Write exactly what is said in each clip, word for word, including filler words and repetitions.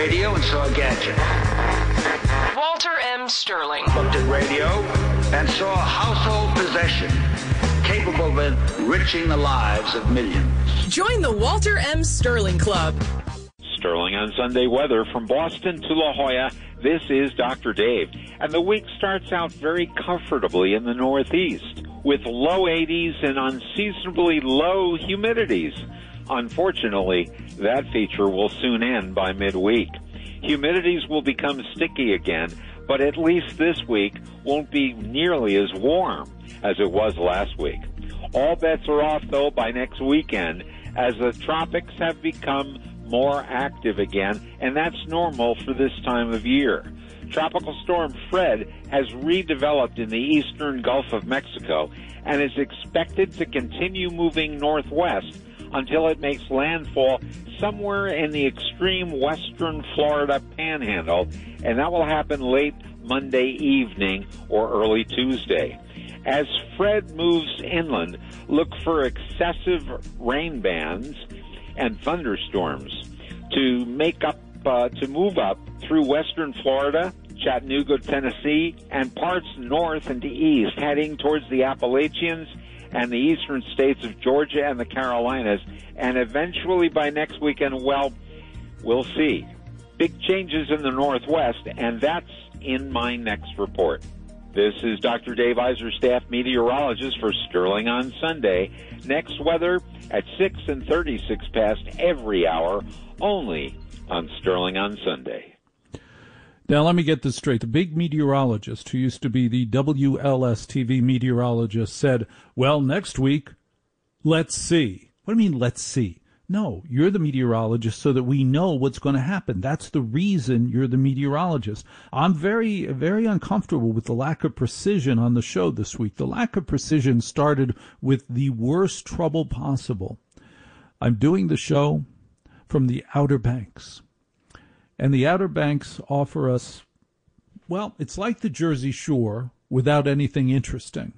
radio and saw a gadget. Walter M. Sterling. Looked at radio and saw a household possession capable of enriching the lives of millions. Join the Walter M. Sterling Club. Sterling on Sunday weather from Boston to La Jolla. This is Doctor Dave. And the week starts out very comfortably in the Northeast with low eighties and unseasonably low humidities. Unfortunately, that feature will soon end by midweek. Humidities will become sticky again, but at least this week won't be nearly as warm as it was last week. All bets are off, though, by next weekend as the tropics have become more active again, and that's normal for this time of year. Tropical storm Fred has redeveloped in the eastern Gulf of Mexico and is expected to continue moving northwest until it makes landfall somewhere in the extreme western Florida panhandle, and that will happen late Monday evening or early Tuesday. As Fred moves inland, look for excessive rain bands and thunderstorms to make up, uh, to move up through western Florida, Chattanooga, Tennessee, and parts north and east, heading towards the Appalachians and the eastern states of Georgia and the Carolinas, and eventually by next weekend, well, we'll see. Big changes in the Northwest, and that's in my next report. This is Doctor Dave Iser, staff meteorologist for Sterling on Sunday. Next weather at six and thirty-six past every hour, only on Sterling on Sunday. Now, let me get this straight. The big meteorologist who used to be the W L S T V meteorologist said, well, next week, let's see. What do you mean, let's see? No, you're the meteorologist so that we know what's going to happen. That's the reason you're the meteorologist. I'm very, very uncomfortable with the lack of precision on the show this week. The lack of precision started with the worst trouble possible. I'm doing the show from the Outer Banks. And the Outer Banks offer us, well, it's like the Jersey Shore without anything interesting.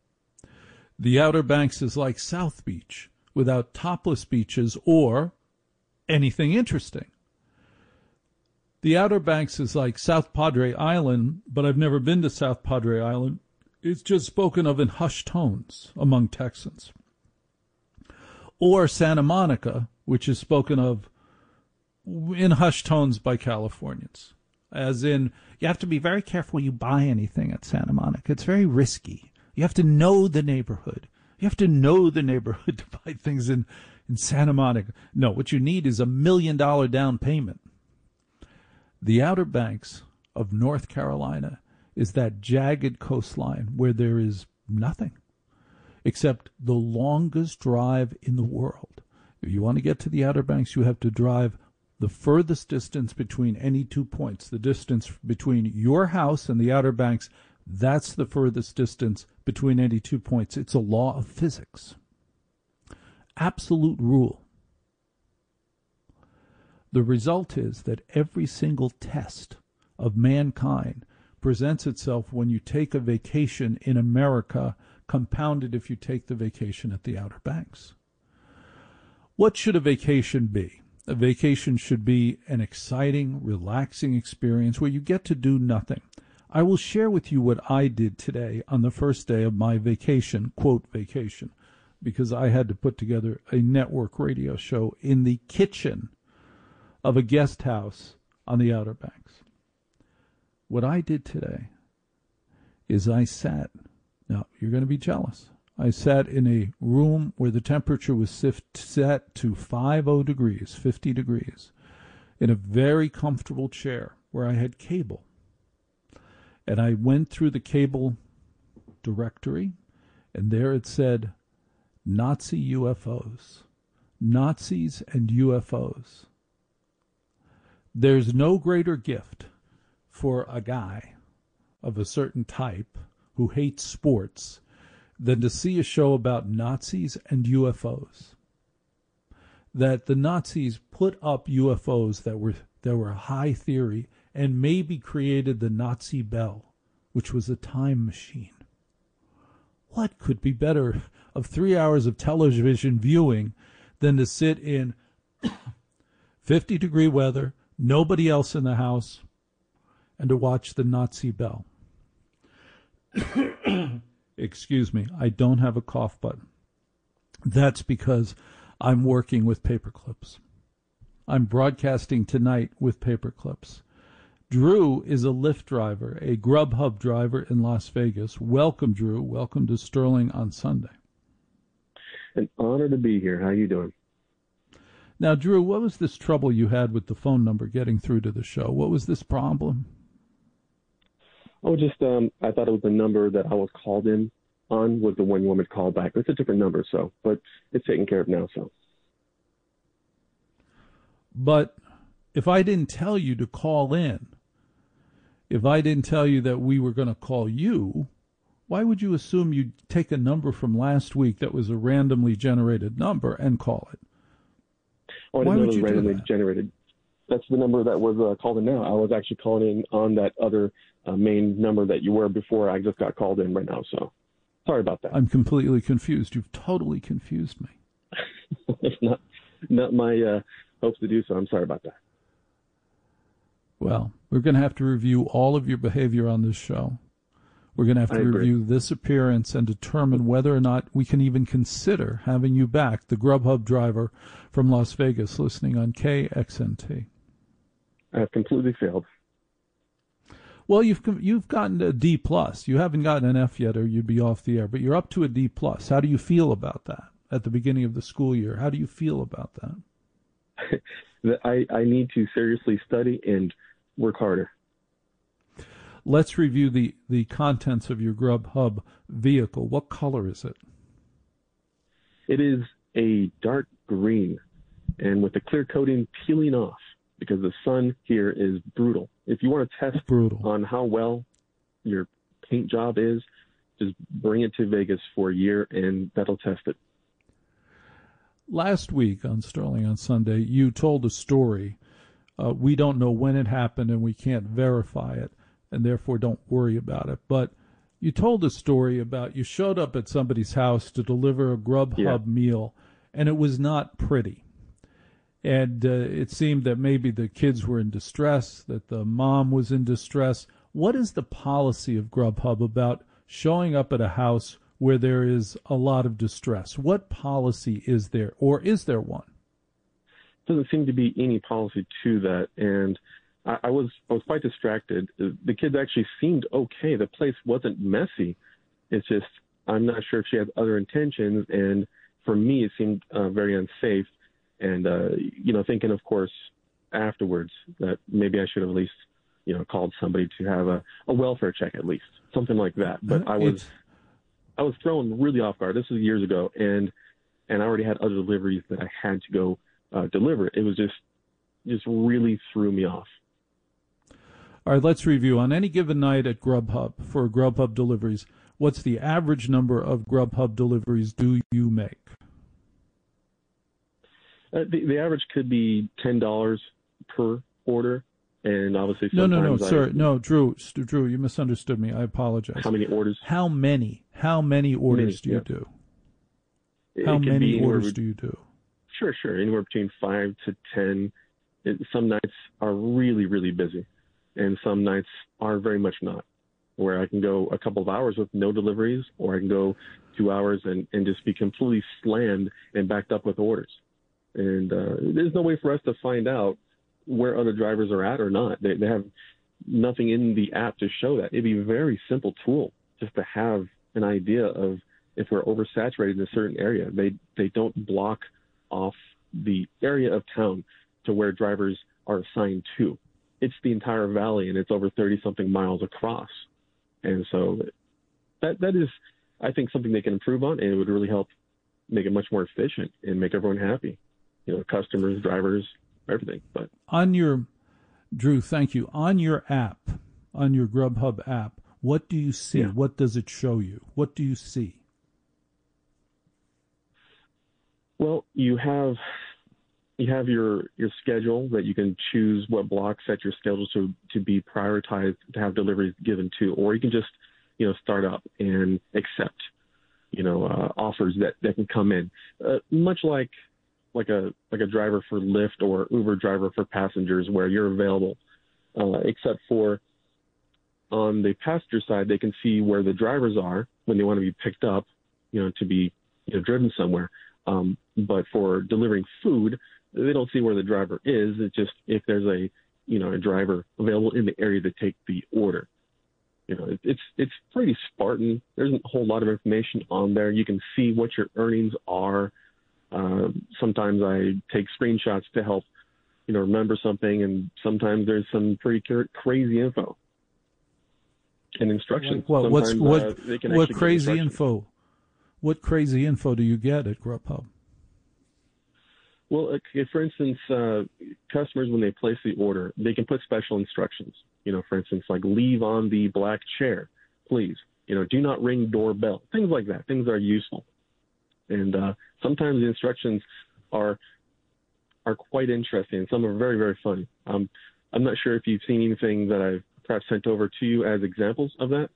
The Outer Banks is like South Beach without topless beaches or anything interesting. The Outer Banks is like South Padre Island, but I've never been to South Padre Island. It's just spoken of in hushed tones among Texans. Or Santa Monica, which is spoken of in hushed tones by Californians. As in, you have to be very careful when you buy anything at Santa Monica. It's very risky. You have to know the neighborhood. You have to know the neighborhood to buy things in, in Santa Monica. No, what you need is a million dollar down payment. The Outer Banks of North Carolina is that jagged coastline where there is nothing except the longest drive in the world. If you want to get to the Outer Banks, you have to drive the furthest distance between any two points. The distance between your house and the Outer Banks, that's the furthest distance between any two points. It's a law of physics. Absolute rule. The result is that every single test of mankind presents itself when you take a vacation in America, compounded if you take the vacation at the Outer Banks. What should a vacation be? A vacation should be an exciting, relaxing experience where you get to do nothing. I will share with you what I did today on the first day of my vacation, quote, vacation, because I had to put together a network radio show in the kitchen of a guest house on the Outer Banks. What I did today is I sat, now you're going to be jealous, I sat in a room where the temperature was set to fifty degrees, fifty degrees, in a very comfortable chair where I had cable. And I went through the cable directory, and there it said, Nazi U F Os. Nazis and U F Os. There's no greater gift for a guy of a certain type who hates sports than to see a show about Nazis and U F Os. That the Nazis put up U F Os that were that were high theory and maybe created the Nazi Bell, which was a time machine. What could be better of three hours of television viewing than to sit in fifty-degree weather, nobody else in the house, and to watch the Nazi bell. Excuse me, I don't have a cough button. That's because I'm working with paper clips. I'm broadcasting tonight with paper clips. Drew is a Lyft driver, a Grubhub driver in Las Vegas. Welcome, Drew. Welcome to Sterling on Sunday. An honor to be here. How you doing? Now, Drew, what was this trouble you had with the phone number getting through to the show? What was this problem? Oh, just um, I thought it was the number that I was called in on was the one you want me to call back. It's a different number, so but it's taken care of now. So, but if I didn't tell you to call in, if I didn't tell you that we were going to call you, why would you assume you'd take a number from last week that was a randomly generated number and call it? Oh, I didn't know it was randomly generated. That's the number that was uh, called in now. I was actually calling in on that other uh, main number that you were before. I just got called in right now, so sorry about that. I'm completely confused. You've totally confused me. It's not not my uh, hopes to do so. I'm sorry about that. Well, we're going to have to review all of your behavior on this show. We're going to have to review this appearance and determine whether or not we can even consider having you back, the Grubhub driver from Las Vegas, listening on K X N T. I have completely failed. Well, you've you've gotten a D plus. You haven't gotten an F yet, or you'd be off the air. But you're up to a D plus. How do you feel about that at the beginning of the school year? How do you feel about that? I I need to seriously study and work harder. Let's review the, the contents of your Grubhub vehicle. What color is it? It is a dark green, and with the clear coating peeling off because the sun here is brutal. If you want to test brutal. on how well your paint job is, just bring it to Vegas for a year, and that'll test it. Last week on Sterling on Sunday, you told a story. Uh, we don't know when it happened, and we can't verify it, and therefore don't worry about it. But you told a story about you showed up at somebody's house to deliver a Grubhub yeah. meal, and it was not pretty. And uh, it seemed that maybe the kids were in distress, that the mom was in distress. What is the policy of Grubhub about showing up at a house where there is a lot of distress? What policy is there, or is there one? Doesn't seem to be any policy to that, and I, I was I was quite distracted. The kids actually seemed okay. The place wasn't messy. It's just I'm not sure if she had other intentions, and for me it seemed uh, very unsafe. And uh, you know, thinking of course afterwards that maybe I should have at least you know called somebody to have a, a welfare check at least, something like that. But I was it's... I was thrown really off guard. This was years ago, and and I already had other deliveries that I had to go. Uh, deliver it. It was just, just really threw me off. All right, let's review. On any given night at Grubhub, for Grubhub deliveries, what's the average number of Grubhub deliveries do you make? Uh, the, the average could be ten dollars per order, and obviously no, no, no, I, sir, no, Drew, Drew, you misunderstood me. I apologize. How many orders? How many? How many orders many, do you yeah. do? It, How it many orders with, do you do? Sure, sure. Anywhere between five to ten. It, some nights are really, really busy, and some nights are very much not, where I can go a couple of hours with no deliveries, or I can go two hours and, and just be completely slammed and backed up with orders. And uh, there's no way for us to find out where other drivers are at or not. They, they have nothing in the app to show that. It'd be a very simple tool just to have an idea of if we're oversaturated in a certain area. They they don't block off the area of town to where drivers are assigned to. It's the entire valley, and it's over thirty-something miles across. And so that that is, I think, something they can improve on, and it would really help make it much more efficient and make everyone happy. You know, customers, drivers, everything. But on your, Drew, thank you. On your app, on your Grubhub app, what do you see? Yeah. What does it show you? What do you see? Well, you have you have your, your schedule that you can choose what blocks at your schedule to, to be prioritized to have deliveries given to, or you can just, you know, start up and accept, you know, uh, offers that, that can come in. Uh, much like like a like a driver for Lyft or Uber driver for passengers where you're available, uh, except for on the passenger side, they can see where the drivers are when they want to be picked up, you know, to be you know, driven somewhere. Um, but for delivering food, they don't see where the driver is. It's just if there's a, you know, a driver available in the area to take the order. You know, it, it's it's pretty Spartan. There isn't a whole lot of information on there. You can see what your earnings are. Uh, sometimes I take screenshots to help, you know, remember something, and sometimes there's some pretty crazy info and instructions. What what's, what uh, what crazy info? What crazy info do you get at Grubhub? Well, okay, for instance, uh, customers, when they place the order, they can put special instructions. You know, for instance, like leave on the black chair, please. You know, do not ring doorbell. Things like that. Things that are useful. And uh, sometimes the instructions are are quite interesting, and some are very, very funny. Um, I'm not sure if you've seen anything that I've perhaps sent over to you as examples of that.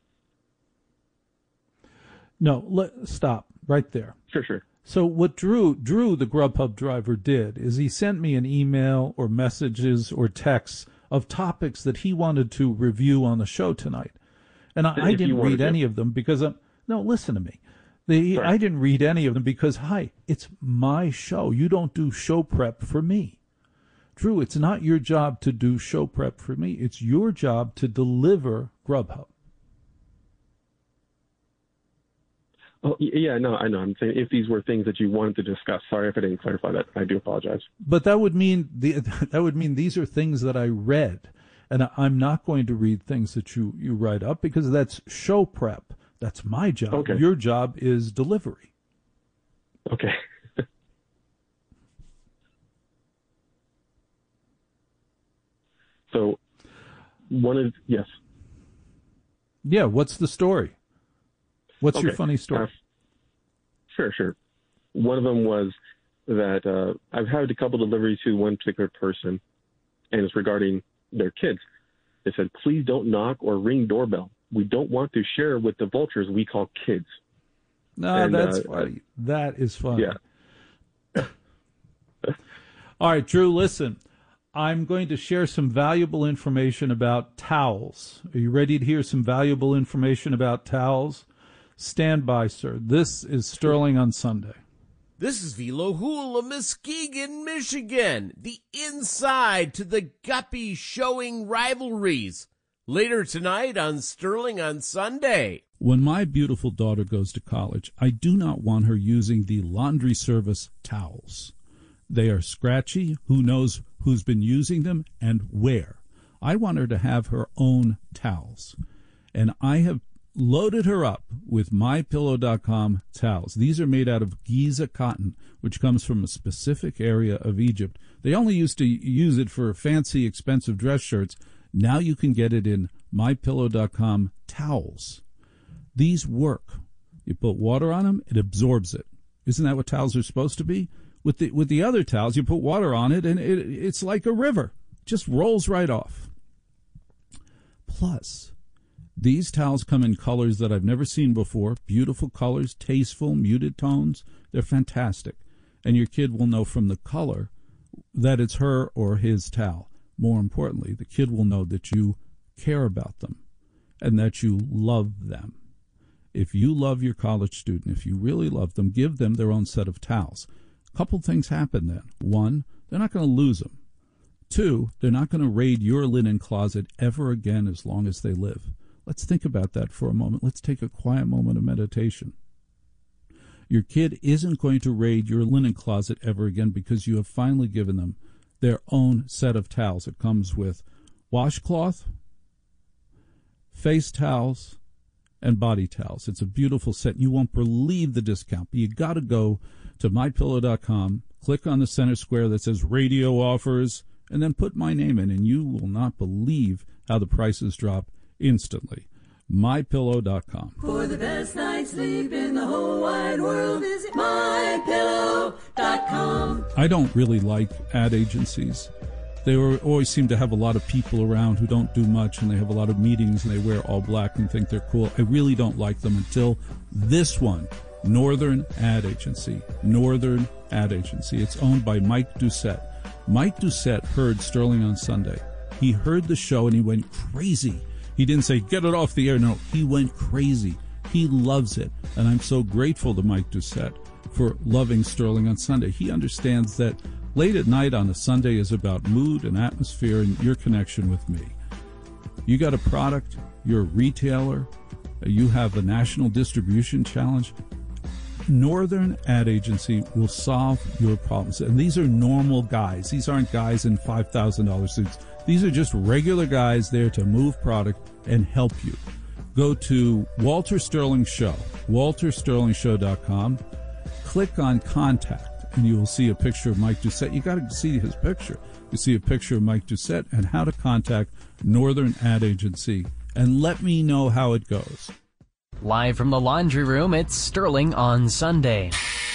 No, let, stop right there. Sure, sure. So what Drew, Drew, the Grubhub driver, did is he sent me an email or messages or texts of topics that he wanted to review on the show tonight. And I, I didn't read any of them because I'm, no, listen to me. The, I didn't read any of them because, hi, it's my show. You don't do show prep for me. Drew, it's not your job to do show prep for me. It's your job to deliver Grubhub. Oh, yeah, no, I know. I'm saying if these were things that you wanted to discuss. Sorry if I didn't clarify that. I do apologize. But that would mean the, that would mean these are things that I read, and I'm not going to read things that you, you write up because that's show prep. That's my job. Okay. Your job is delivery. Okay. So, one of yes. Yeah. What's the story? What's okay. your funny story? Uh, sure, sure. One of them was that uh, I've had a couple deliveries to one particular person, and it's regarding their kids. They said, please don't knock or ring doorbell. We don't want to share with the vultures we call kids. No, and, that's uh, funny. That is funny. Yeah. All right, Drew, listen. I'm going to share some valuable information about towels. Are you ready to hear some valuable information about towels? Stand by, sir. This is Sterling on Sunday. This is Velo Hool of Muskegon, Michigan. The inside to the Guppy showing rivalries. Later tonight on Sterling on Sunday. When my beautiful daughter goes to college, I do not want her using the laundry service towels. They are scratchy. Who knows who's been using them and where? I want her to have her own towels. And I have loaded her up with my pillow dot com towels. These are made out of Giza cotton, which comes from a specific area of Egypt. They only used to use it for fancy, expensive dress shirts. Now you can get it in my pillow dot com towels. These work. You put water on them, it absorbs it. Isn't that what towels are supposed to be? With the with the other towels, you put water on it, and it, it's like a river. Just rolls right off. Plus, these towels come in colors that I've never seen before. Beautiful colors, tasteful, muted tones. They're fantastic. And your kid will know from the color that it's her or his towel. More importantly, the kid will know that you care about them and that you love them. If you love your college student, if you really love them, give them their own set of towels. A couple things happen then. One, they're not going to lose them. Two, they're not going to raid your linen closet ever again as long as they live. Let's think about that for a moment. Let's take a quiet moment of meditation. Your kid isn't going to raid your linen closet ever again because you have finally given them their own set of towels. It comes with washcloth, face towels, and body towels. It's a beautiful set. You won't believe the discount, but you got to go to my pillow dot com, click on the center square that says radio offers, and then put my name in, and you will not believe how the prices drop instantly. my pillow dot com. For the best night's sleep in the whole wide world, visit my pillow dot com. I don't really like ad agencies. They were, always seem to have a lot of people around who don't do much, and they have a lot of meetings, and they wear all black and think they're cool. I really don't like them until this one. Northern Ad Agency. Northern Ad Agency. It's owned by Mike Doucette. Mike Doucette heard Sterling on Sunday. He heard the show and he went crazy. He didn't say, get it off the air. No, he went crazy. He loves it. And I'm so grateful to Mike Doucette for loving Sterling on Sunday. He understands that late at night on a Sunday is about mood and atmosphere and your connection with me. You got a product, you're a retailer, you have a national distribution challenge. Northern Ad Agency will solve your problems. And these are normal guys. These aren't guys in five thousand dollars suits. These are just regular guys there to move product and help you. Go to Walter Sterling Show, walter sterling show dot com. Click on Contact, and you will see a picture of Mike Doucette. You got to see his picture. You see a picture of Mike Doucette and how to contact Northern Ad Agency. And let me know how it goes. Live from the laundry room, it's Sterling on Sunday.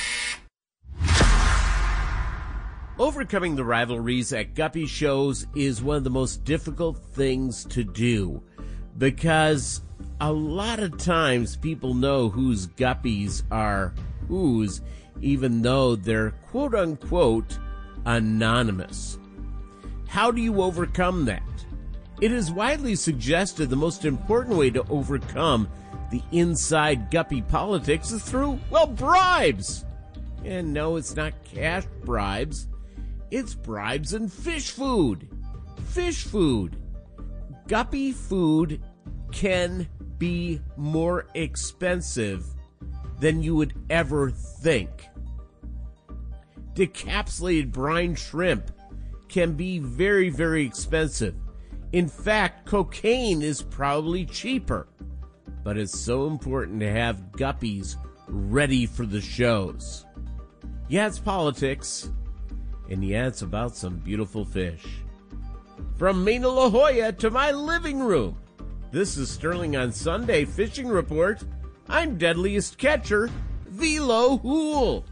Overcoming the rivalries at Guppy shows is one of the most difficult things to do because a lot of times people know whose Guppies are whose, even though they're quote-unquote anonymous. How do you overcome that? It is widely suggested the most important way to overcome the inside Guppy politics is through, well, bribes. And no, it's not cash bribes. It's bribes and fish food. Fish food. Guppy food can be more expensive than you would ever think. Decapsulated brine shrimp can be very, very expensive. In fact, cocaine is probably cheaper. But it's so important to have guppies ready for the shows. Yeah, it's politics. And yeah, it's about some beautiful fish. From Mauna La Jolla to my living room, this is Sterling on Sunday Fishing Report. I'm Deadliest Catcher, Velo Hool.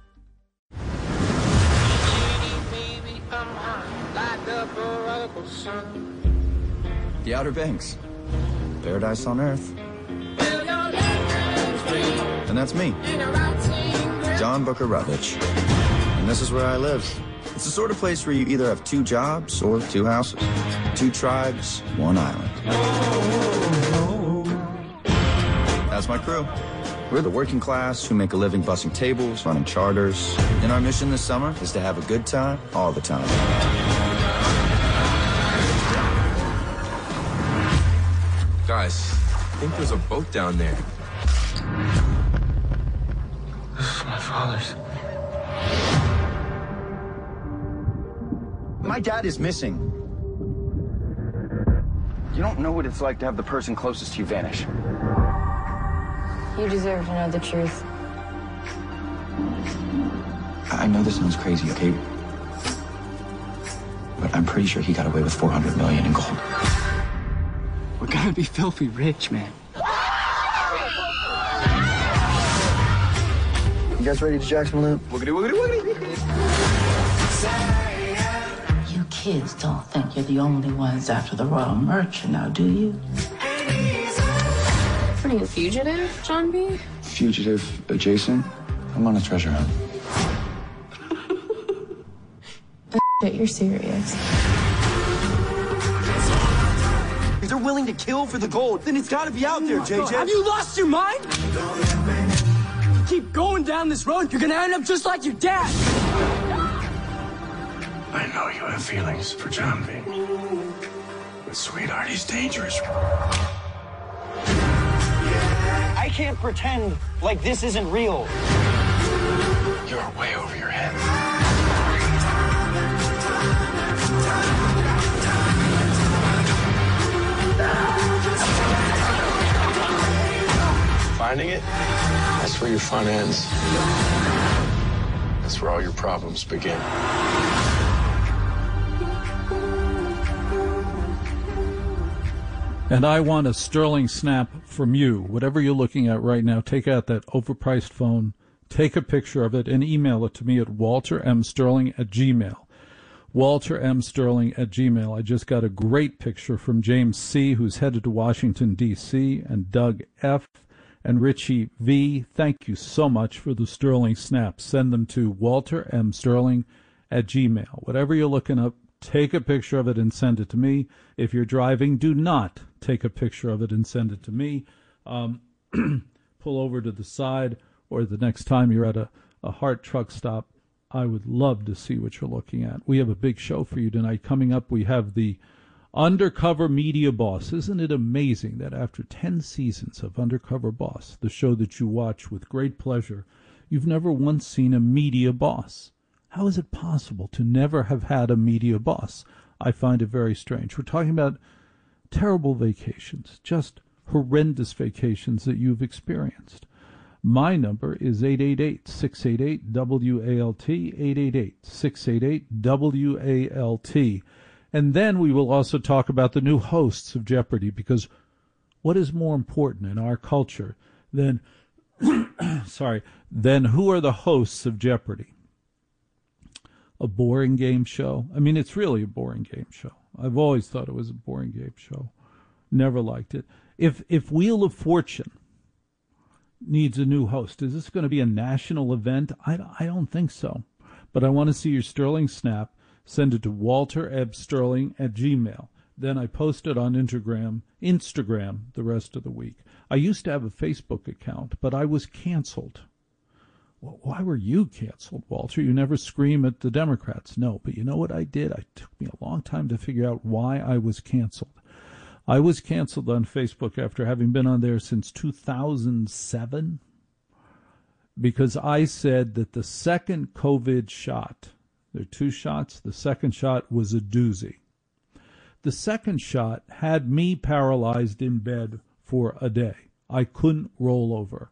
The Outer Banks. Paradise on Earth. And that's me, John Booker Rutledge. And this is where I live. It's the sort of place where you either have two jobs or two houses, two tribes, one island. That's my crew. We're the working class who make a living bussing tables, running charters. And our mission this summer is to have a good time all the time. Guys, I think there's a boat down there. This is my father's. My dad is missing. You don't know what it's like to have the person closest to you vanish. You deserve to know the truth. I know this sounds crazy, okay? But I'm pretty sure he got away with four hundred million in gold. We're gonna be filthy rich, man. You guys ready to jack some loot? Wiggity, wiggity, wiggity. You kids don't think you're the only ones after the royal merchant now, do you? What are you, a fugitive, John B? Fugitive adjacent? I'm on a treasure hunt. But you're serious. If they're willing to kill for the gold, then it's gotta be out there, J J. Have you lost your mind? Keep going down this road, you're gonna end up just like your dad. I know you have feelings for John B. But sweetheart, he's dangerous. I can't pretend like this isn't real. You're way over your head. Finding it, that's where your fun ends. That's where all your problems begin. And I want a sterling snap from you. Whatever you're looking at right now, take out that overpriced phone, take a picture of it, and email it to me at walter m sterling at gmail. walter m sterling at gmail. I just got a great picture from James C., who's headed to Washington, D C, and Doug F., And Richie V, thank you so much for the Sterling snaps. Send them to Walter M. Sterling at Gmail. Whatever you're looking up, take a picture of it and send it to me. If you're driving, do not take a picture of it and send it to me. Um, pull over to the side, or the next time you're at a, a Hart truck stop, I would love to see what you're looking at. We have a big show for you tonight. Coming up, we have the Undercover Media Boss. Isn't it amazing that after ten seasons of Undercover Boss, the show that you watch with great pleasure, you've never once seen a media boss? How is it possible to never have had a media boss? I find it very strange. We're talking about terrible vacations, just horrendous vacations that you've experienced. My number is eight eight eight, six eight eight, W A L T, eight eight eight, six eight eight, W A L T. And then we will also talk about the new hosts of Jeopardy, because what is more important in our culture than, sorry, than who are the hosts of Jeopardy? A boring game show? I mean, it's really a boring game show. I've always thought it was a boring game show. Never liked it. If if Wheel of Fortune needs a new host, is this going to be a national event? I, I don't think so. But I want to see your Sterling snap. Send it to Walter Ebb Sterling at Gmail. Then I post it on Instagram, Instagram the rest of the week. I used to have a Facebook account, but I was canceled. Well, why were you canceled, Walter? You never scream at the Democrats. No, but you know what I did? It took me a long time to figure out why I was canceled. I was canceled on Facebook after having been on there since two thousand seven because I said that the second COVID shot, there are two shots, the second shot was a doozy. The second shot had me paralyzed in bed for a day. I couldn't roll over.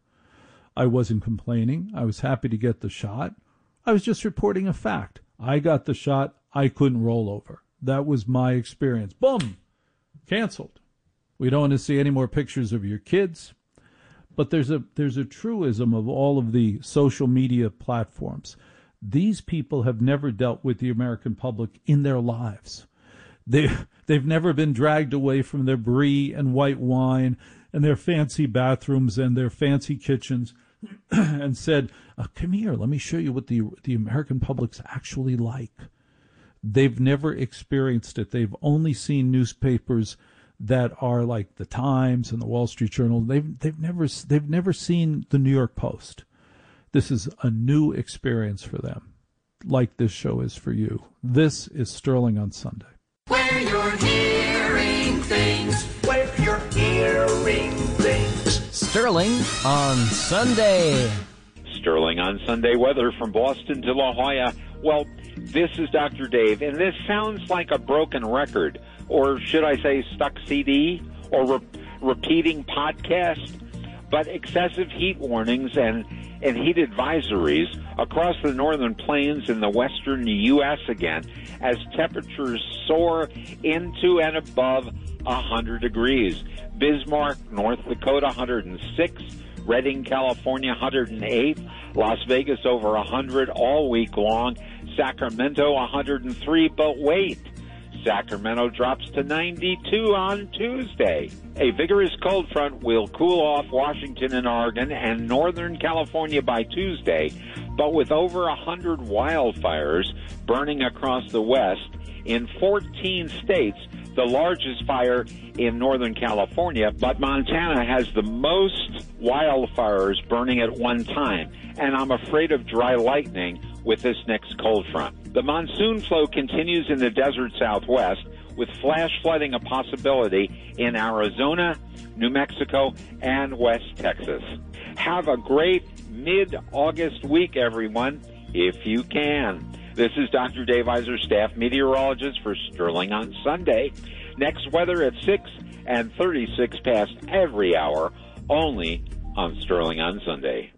I wasn't complaining. I was happy to get the shot. I was just reporting a fact. I got the shot. I couldn't roll over. That was my experience. Boom! Canceled. We don't want to see any more pictures of your kids. But there's a there's a truism of all of the social media platforms. These people have never dealt with the American public in their lives. They, they've never been dragged away from their brie and white wine and their fancy bathrooms and their fancy kitchens and said, oh, come here, let me show you what the, the American public's actually like. They've never experienced it. They've only seen newspapers that are like the Times and the Wall Street Journal. They've, they've, never, they've never seen the New York Post. This is a new experience for them, like this show is for you. This is Sterling on Sunday. Where you're hearing things, where you're hearing things. Sterling on Sunday. Sterling on Sunday weather from Boston to La Jolla. Well, this is Doctor Dave, and this sounds like a broken record, or should I say stuck C D, or re- repeating podcast, but excessive heat warnings and and heat advisories across the northern plains in the western U S again as temperatures soar into and above one hundred degrees. Bismarck, North Dakota, one hundred six. Redding, California, one hundred eight. Las Vegas, over one hundred all week long. Sacramento, one hundred three. But wait, Sacramento drops to ninety-two on Tuesday. A vigorous cold front will cool off Washington and Oregon and Northern California by Tuesday, but with over one hundred wildfires burning across the West in fourteen states, the largest fire in Northern California, but Montana has the most wildfires burning at one time, and I'm afraid of dry lightning with this next cold front. The monsoon flow continues in the desert Southwest, with flash flooding a possibility in Arizona, New Mexico, and West Texas. Have a great mid-August week, everyone, if you can. This is Doctor Dave Iser, staff meteorologist for Sterling on Sunday. Next weather at six and thirty-six past every hour, only on Sterling on Sunday.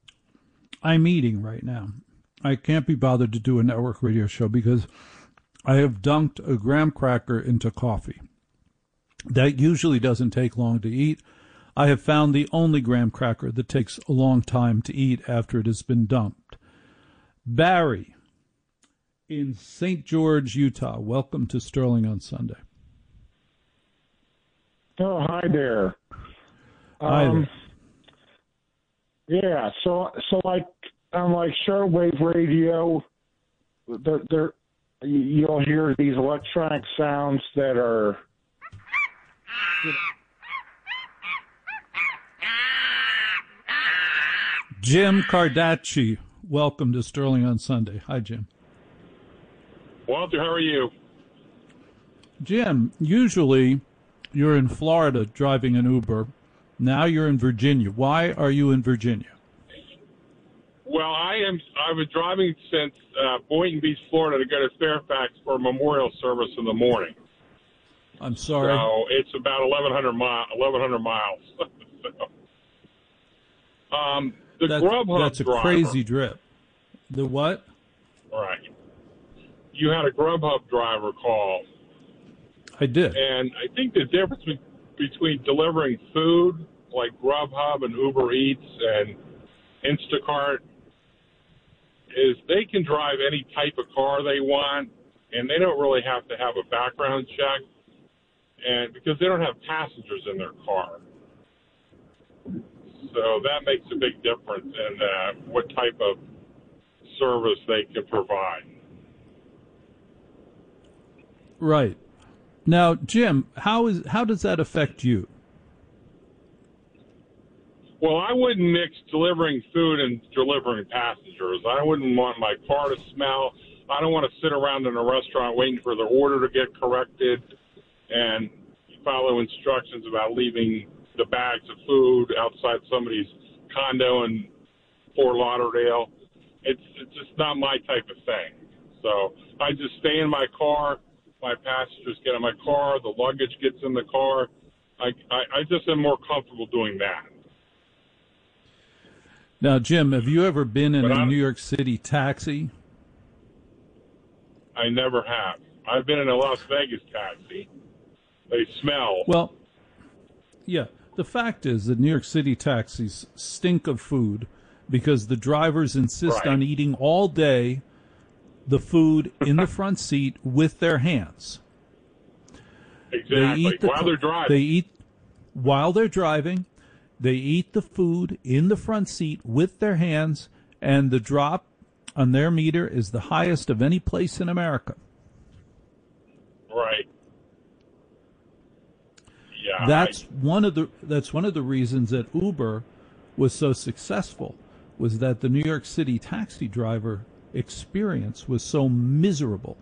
I'm eating right now. I can't be bothered to do a network radio show because I have dunked a graham cracker into coffee. That usually doesn't take long to eat. I have found the only graham cracker that takes a long time to eat after it has been dumped. Barry in Saint George, Utah. Welcome to Sterling on Sunday. Oh, hi there. Hi um, there. Yeah, so so like on like shortwave radio, there there you'll hear these electronic sounds that are. You know, Jim Cardacci, welcome to Sterling on Sunday. Hi, Jim. Walter, how are you? Jim, usually you're in Florida driving an Uber. Now you're in Virginia. Why are you in Virginia? Well, I am. I've been driving since uh, Boynton Beach, Florida, to go to Fairfax for a memorial service in the morning. I'm sorry. So it's about eleven hundred mi- eleven hundred miles. so, um, the that's, Grubhub That's a driver, crazy trip. The what? Right. You had a Grubhub driver call. I did. And I think the difference be- between delivering food like Grubhub and Uber Eats and Instacart is they can drive any type of car they want, and they don't really have to have a background check, and because they don't have passengers in their car. So that makes a big difference in uh, what type of service they can provide. Right. Now, Jim, how is how does that affect you? Well, I wouldn't mix delivering food and delivering passengers. I wouldn't want my car to smell. I don't want to sit around in a restaurant waiting for the order to get corrected and follow instructions about leaving the bags of food outside somebody's condo in Fort Lauderdale. It's, it's just not my type of thing. So I just stay in my car. My passengers get in my car. The luggage gets in the car. I, I, I just am more comfortable doing that. Now, Jim, have you ever been in But a I'm- New York City taxi? I never have. I've been in a Las Vegas taxi. They smell. Well, yeah. The fact is that New York City taxis stink of food because the drivers insist Right. on eating all day the food in the front seat with their hands. Exactly. They eat the, While they're driving. They eat while they're driving. They eat the food in the front seat with their hands, and the drop on their meter is the highest of any place in America. Right. Yeah. That's I, one of the that's one of the reasons that Uber was so successful, was that the New York City taxi driver experience was so miserable.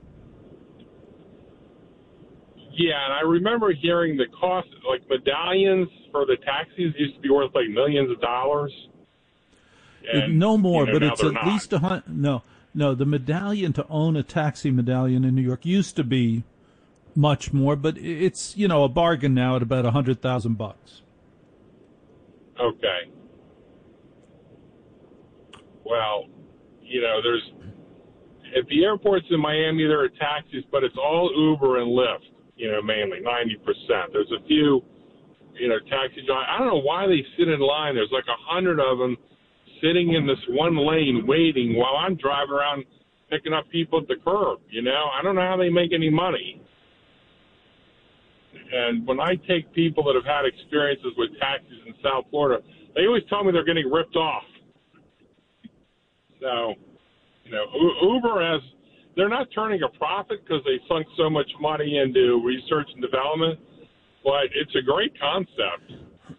yeah, and I remember hearing the cost, like medallions for the taxis used to be worth like millions of dollars. And, no more, you know, but now it's they're at not. least a hundred. No, no, the medallion to own a taxi medallion in New York used to be much more, but it's, you know, a bargain now at about a hundred thousand bucks. Okay. Well, you know, there's at the airports in Miami there are taxis, but it's all Uber and Lyft. You know, mainly ninety percent. There's a few, you know, taxi drivers. I don't know why they sit in line. There's like a hundred of them sitting in this one lane waiting while I'm driving around picking up people at the curb. You know, I don't know how they make any money. And when I take people that have had experiences with taxis in South Florida, they always tell me they're getting ripped off. So, you know, U- Uber has, they're not turning a profit because they sunk so much money into research and development, but it's a great concept.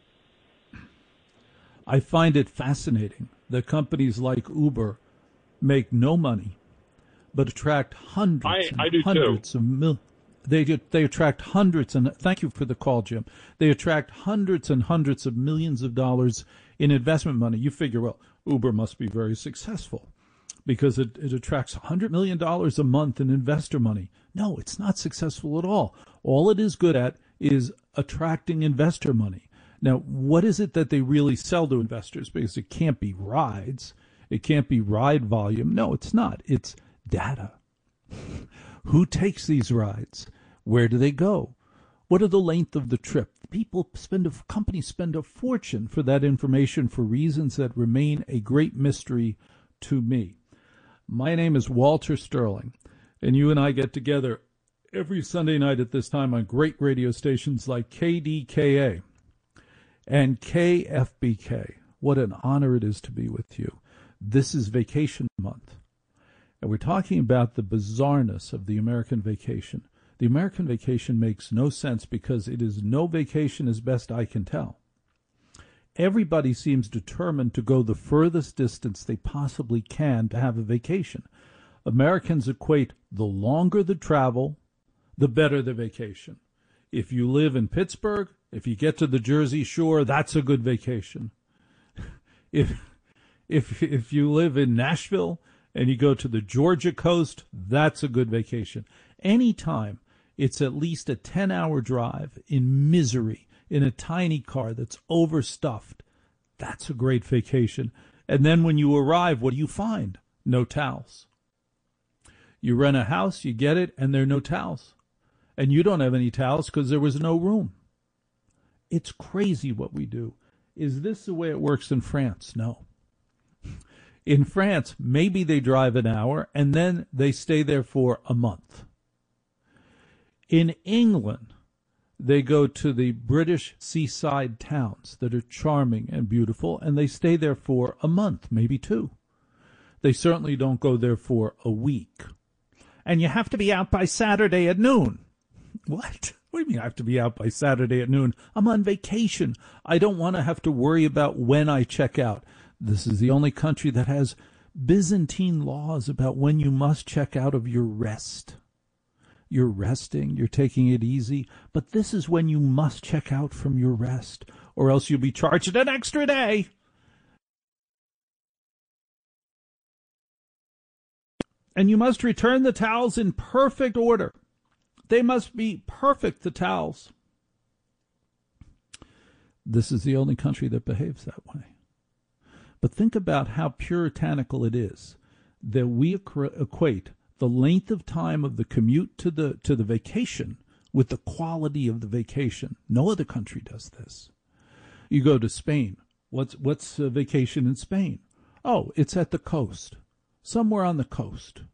I find it fascinating that companies like Uber make no money, but attract hundreds I, and I do hundreds too. of mil. They do- they attract hundreds and thank you for the call, Jim. They attract hundreds and hundreds of millions of dollars in investment money. You figure, well, Uber must be very successful because it, it attracts one hundred million dollars a month in investor money. No, it's not successful at all. All it is good at is attracting investor money. Now, what is it that they really sell to investors? Because it can't be rides. It can't be ride volume. No, it's not. It's data. Who takes these rides? Where do they go? What are the length of the trip? People spend, a, companies spend a fortune for that information for reasons that remain a great mystery to me. My name is Walter Sterling, and you and I get together every Sunday night at this time on great radio stations like K D K A and K F B K, What an honor it is to be with you. This is vacation month. And we're talking about the bizarreness of the American vacation. The American vacation makes no sense because it is no vacation as best I can tell. Everybody seems determined to go the furthest distance they possibly can to have a vacation. Americans equate the longer the travel, the better the vacation. If you live in Pittsburgh, if you get to the Jersey Shore, that's a good vacation. If if if you live in Nashville and you go to the Georgia coast, that's a good vacation. Anytime it's at least a ten-hour drive in misery in a tiny car that's overstuffed, that's a great vacation. And then when you arrive, what do you find? No towels. You rent a house, you get it, and there are no towels. And you don't have any towels because there was no room. It's crazy what we do. Is this the way it works in France? No. In France, maybe they drive an hour and then they stay there for a month. In England, they go to the British seaside towns that are charming and beautiful, and they stay there for a month, maybe two. They certainly don't go there for a week. And you have to be out by Saturday at noon. What? What do you mean I have to be out by Saturday at noon? I'm on vacation. I don't want to have to worry about when I check out. This is the only country that has Byzantine laws about when you must check out of your rest. You're resting, you're taking it easy, but this is when you must check out from your rest, or else you'll be charged an extra day. And you must return the towels in perfect order. They must be perfect, the towels. This is the only country that behaves that way. But think about how puritanical it is that we equate the length of time of the commute to the to the vacation with the quality of the vacation. No other country does this. You go to Spain. What's what's a vacation in Spain? Oh, it's at the coast, somewhere on the coast,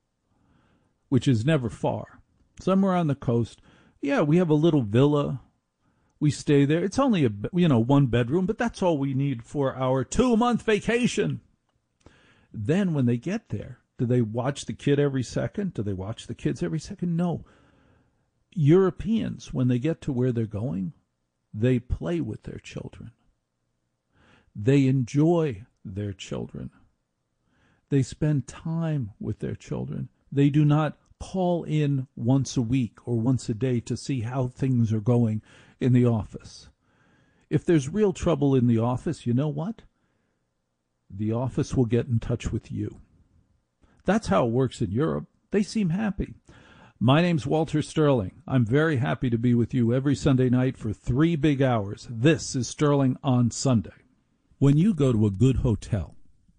which is never far. Somewhere on the coast. Yeah, we have a little villa. We stay there. It's only a you know one bedroom, but that's all we need for our two-month vacation. Then when they get there, do they watch the kid every second? Do they watch the kids every second? No. Europeans, when they get to where they're going, they play with their children. They enjoy their children. They spend time with their children. They do not call in once a week or once a day to see how things are going in the office. If there's real trouble in the office, you know what? The office will get in touch with you. That's how it works in Europe. They seem happy. My name's Walter Sterling. I'm very happy to be with you every Sunday night for three big hours. This is Sterling on Sunday. When you go to a good hotel,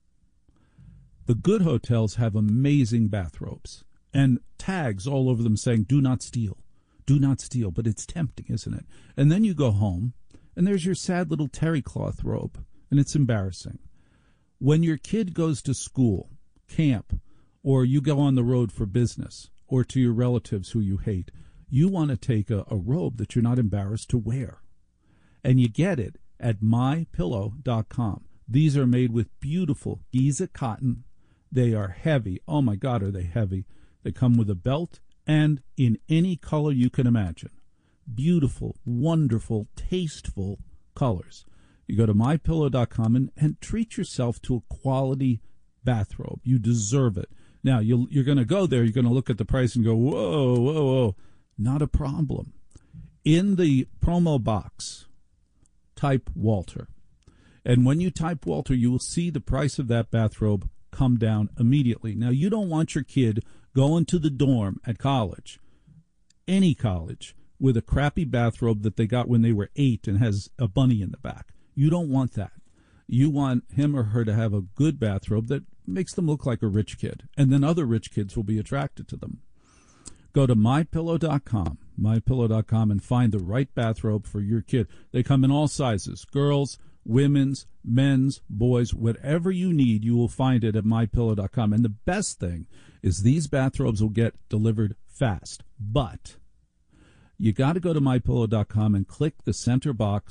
the good hotels have amazing bathrobes and tags all over them saying, do not steal, do not steal. But it's tempting, isn't it? And then you go home, and there's your sad little terry cloth robe, and it's embarrassing. When your kid goes to school, camp, or you go on the road for business, or to your relatives who you hate, you want to take a, a robe that you're not embarrassed to wear. And you get it at my pillow dot com. These are made with beautiful Giza cotton. They are heavy. Oh, my God, are they heavy. They come with a belt and in any color you can imagine. Beautiful, wonderful, tasteful colors. You go to my pillow dot com and, and treat yourself to a quality bathrobe. You deserve it. Now, you'll, you're going to go there, you're going to look at the price and go, whoa, whoa, whoa. Not a problem. In the promo box, type Walter. And when you type Walter, you will see the price of that bathrobe come down immediately. Now, you don't want your kid going to the dorm at college, any college, with a crappy bathrobe that they got when they were eight and has a bunny in the back. You don't want that. You want him or her to have a good bathrobe that makes them look like a rich kid, and then other rich kids will be attracted to them. Go to my pillow dot com, my pillow dot com, and find the right bathrobe for your kid. They come in all sizes, girls, women's, men's, boys, whatever you need, you will find it at my pillow dot com. And the best thing is these bathrobes will get delivered fast. But you got to go to my pillow dot com and click the center box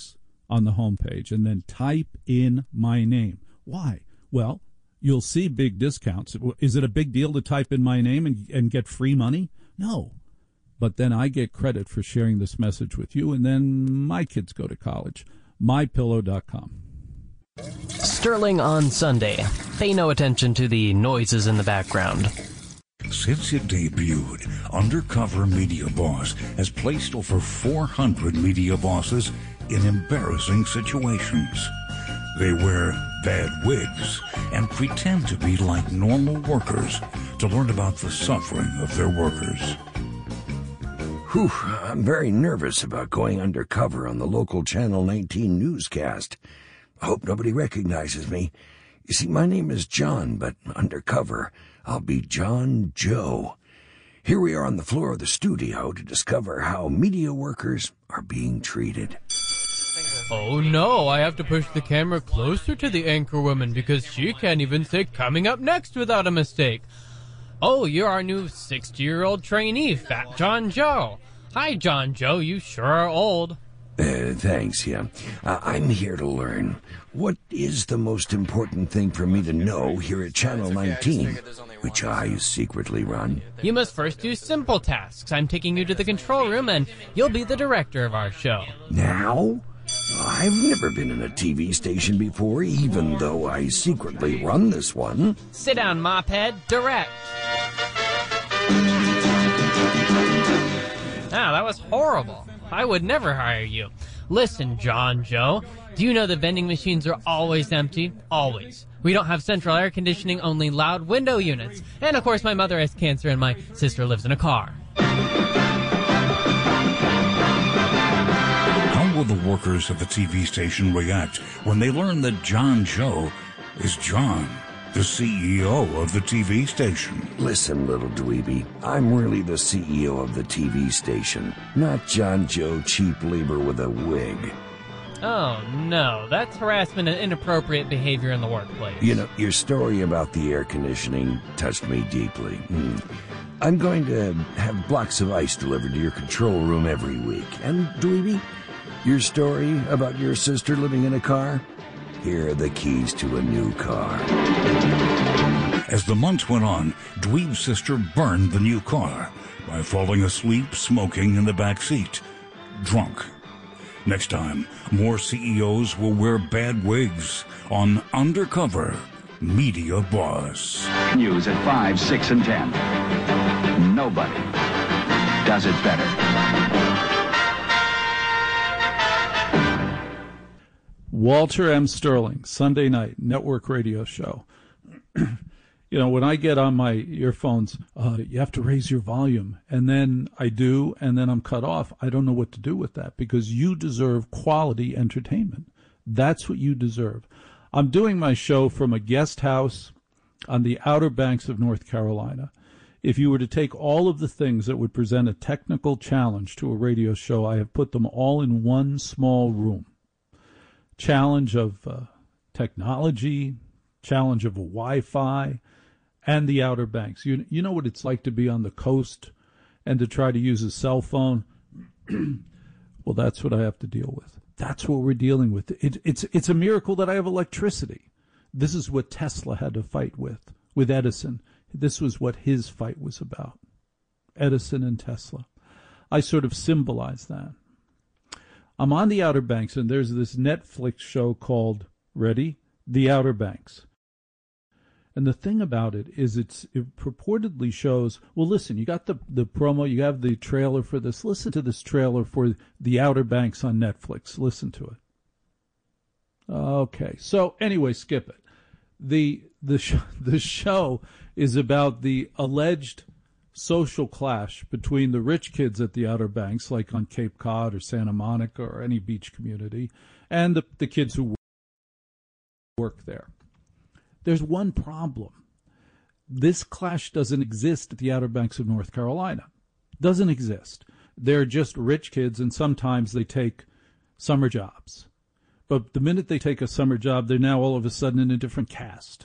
on the homepage and then type in my name. Why? Well, you'll see big discounts. Is it a big deal to type in my name and, and get free money? No. But then I get credit for sharing this message with you, and then my kids go to college. my pillow dot com. Sterling on Sunday. Pay no attention to the noises in the background. Since it debuted, Undercover Media Boss has placed over four hundred media bosses in embarrassing situations. They wear bad wigs and pretend to be like normal workers to learn about the suffering of their workers. Whew, I'm very nervous about going undercover on the local Channel nineteen newscast. I hope nobody recognizes me. You see, my name is John, but undercover, I'll be John Joe. Here we are on the floor of the studio to discover how media workers are being treated. Oh no, I have to push the camera closer to the anchor woman because she can't even say coming up next without a mistake. Oh, you're our new sixty-year-old trainee, Fat John Joe. Hi, John Joe, you sure are old. Uh, thanks, yeah. Uh, I'm here to learn. What is the most important thing for me to know here at Channel nineteen, which I secretly run? You must first do simple tasks. I'm taking you to the control room, and you'll be the director of our show. Now? I've never been in a T V station before, even though I secretly run this one. Sit down, mophead. Direct. Ah, that was horrible. I would never hire you. Listen, John Joe, do you know the vending machines are always empty? Always. We don't have central air conditioning, only loud window units. And of course my mother has cancer and my sister lives in a car. How will the workers of the T V station react when they learn that John Joe is John, the C E O of the T V station? Listen, little dweeby, I'm really the C E O of the T V station, not John Joe, cheap labor with a wig. Oh, no, that's harassment and inappropriate behavior in the workplace. You know, your story about the air conditioning touched me deeply. Hmm. I'm going to have blocks of ice delivered to your control room every week. And, dweeby, your story about your sister living in a car? Here are the keys to a new car. As the months went on, Dweeb's sister burned the new car by falling asleep smoking in the back seat, drunk. Next time, more C E Os will wear bad wigs on Undercover Media Boss. News at five, six, and ten. Nobody does it better. Walter M. Sterling, Sunday night network radio show. You know, when I get on my earphones, uh, you have to raise your volume. And then I do, and then I'm cut off. I don't know what to do with that because you deserve quality entertainment. That's what you deserve. I'm doing my show from a guest house on the Outer Banks of North Carolina. If you were to take all of the things that would present a technical challenge to a radio show, I have put them all in one small room. Challenge of uh, technology, challenge of Wi-Fi, and the Outer Banks. You you know what it's like to be on the coast and to try to use a cell phone? Well, that's what I have to deal with. That's what we're dealing with. It, it's it's a miracle that I have electricity. This is what Tesla had to fight with, with Edison. This was what his fight was about, Edison and Tesla. I sort of symbolize that. I'm on the Outer Banks, and there's this Netflix show called, ready? The Outer Banks. And the thing about it is it's, it purportedly shows, well, listen, you got the, the promo, you have the trailer for this. Listen to this trailer for The Outer Banks on Netflix. Listen to it. Okay. So anyway, skip it. The, the, sh- the show is about the alleged social clash between the rich kids at the Outer Banks, like on Cape Cod or Santa Monica or any beach community, and the, the kids who work there. There's one problem. This clash doesn't exist at the Outer Banks of North Carolina. Doesn't exist. They're just rich kids, and sometimes they take summer jobs. But the minute they take a summer job, they're now all of a sudden in a different caste.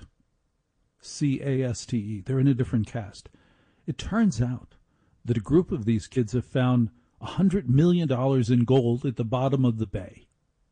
C A S T E. They're in a different caste. It turns out that a group of these kids have found one hundred million dollars in gold at the bottom of the bay.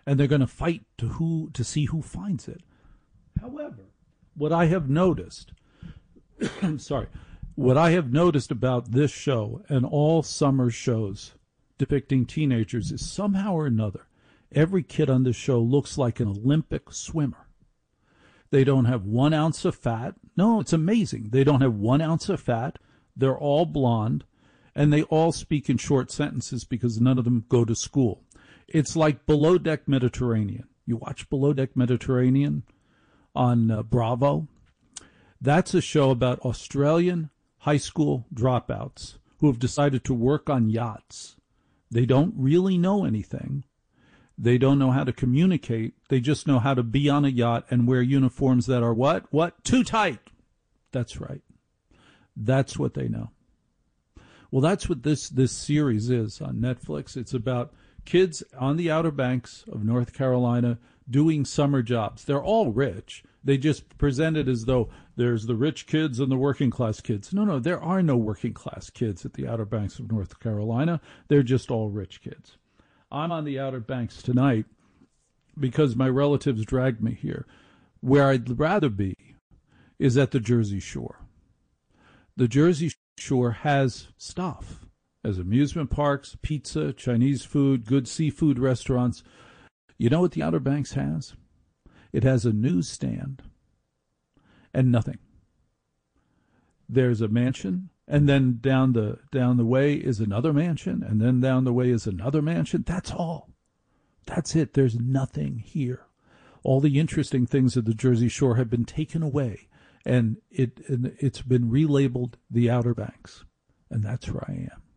and they're going to fight to who to see who finds it. However, what I have noticed, I'm sorry, what I have noticed about this show and all summer shows depicting teenagers is somehow or another, every kid on this show looks like an Olympic swimmer. They don't have one ounce of fat. No, it's amazing. They don't have one ounce of fat. They're all blonde, and they all speak in short sentences because none of them go to school. It's like Below Deck Mediterranean. You watch Below Deck Mediterranean on uh, Bravo. That's a show about Australian high school dropouts who have decided to work on yachts. They don't really know anything. They don't know how to communicate. They just know how to be on a yacht and wear uniforms that are what? What? Too tight. That's right. That's what they know. Well, that's what this, this series is on Netflix. It's about kids on the Outer Banks of North Carolina doing summer jobs. They're all rich. They just present it as though there's the rich kids and the working class kids. No, no, there are no working class kids at the Outer Banks of North Carolina. They're just all rich kids. I'm on the Outer Banks tonight because my relatives dragged me here. Where I'd rather be is at the Jersey Shore. The Jersey Shore has stuff, has amusement parks, pizza, Chinese food, good seafood restaurants. You know what the Outer Banks has? It has a newsstand and nothing. There's a mansion, and then down the down the way is another mansion, and then down the way is another mansion. That's all. That's it. There's nothing here. All the interesting things at the Jersey Shore have been taken away, and it and it's been relabeled the Outer Banks, and that's where I am.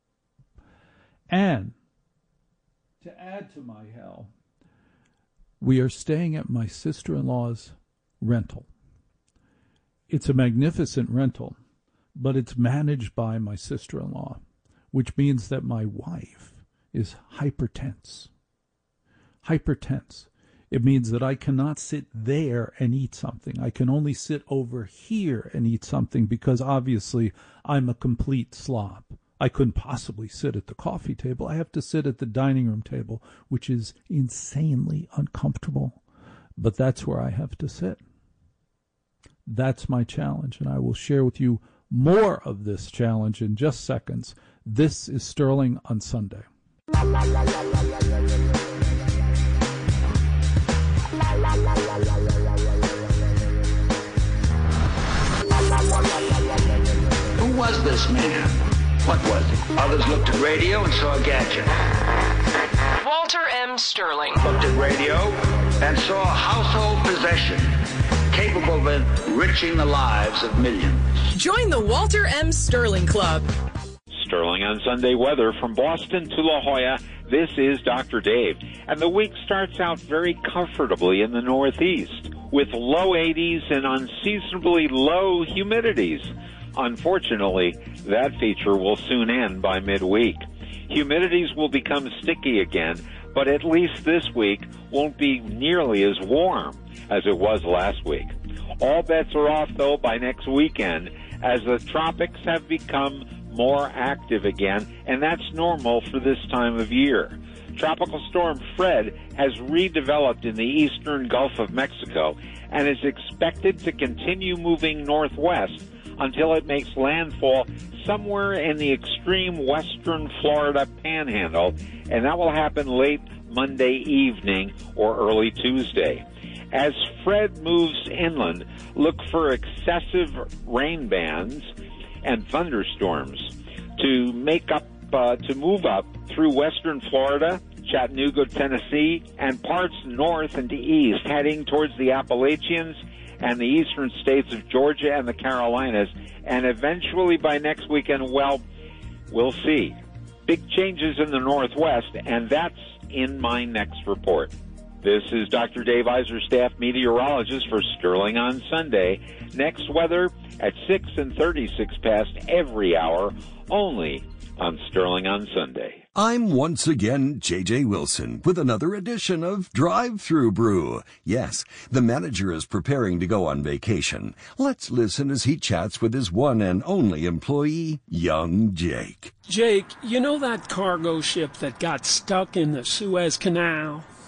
And to add to my hell, we are staying at my sister-in-law's rental. It's a magnificent rental, but it's managed by my sister-in-law, which means that my wife is hypertense. Hypertense. It means that I cannot sit there and eat something. I can only sit over here and eat something because obviously I'm a complete slob. I couldn't possibly sit at the coffee table. I have to sit at the dining room table, which is insanely uncomfortable. But that's where I have to sit. That's my challenge, and I will share with you more of this challenge in just seconds. This is Sterling on Sunday. Who was this man? What was it? Others looked at radio and saw a gadget. Walter M. Sterling. Looked at radio and saw a household possession capable of enriching the lives of millions. Join the Walter M. Sterling Club. Sterling on Sunday weather from Boston to La Jolla. This is Doctor Dave. And the week starts out very comfortably in the Northeast with low eighties and unseasonably low humidities. Unfortunately, that feature will soon end by midweek. Humidities will become sticky again, but at least this week won't be nearly as warm as it was last week. All bets are off, though, by next weekend as the tropics have become more active again, and that's normal for this time of year. Tropical storm Fred has redeveloped in the eastern Gulf of Mexico and is expected to continue moving northwest until it makes landfall somewhere in the extreme western Florida panhandle, and that will happen late Monday evening or early Tuesday. As Fred moves inland, look for excessive rain bands and thunderstorms to make up, uh, to move up through western Florida, Chattanooga, Tennessee, and parts north and east, heading towards the Appalachians and the eastern states of Georgia and the Carolinas, and eventually by next weekend, well, we'll see. Big changes in the Northwest, and that's in my next report. This is Doctor Dave Iser, staff meteorologist for Sterling on Sunday. Next weather at six and thirty-six past every hour, only on Sterling on Sunday. I'm once again J J Wilson with another edition of Drive-Thru Brew. Yes, the manager is preparing to go on vacation. Let's listen as he chats with his one and only employee, young Jake. Jake, you know that cargo ship that got stuck in the Suez Canal?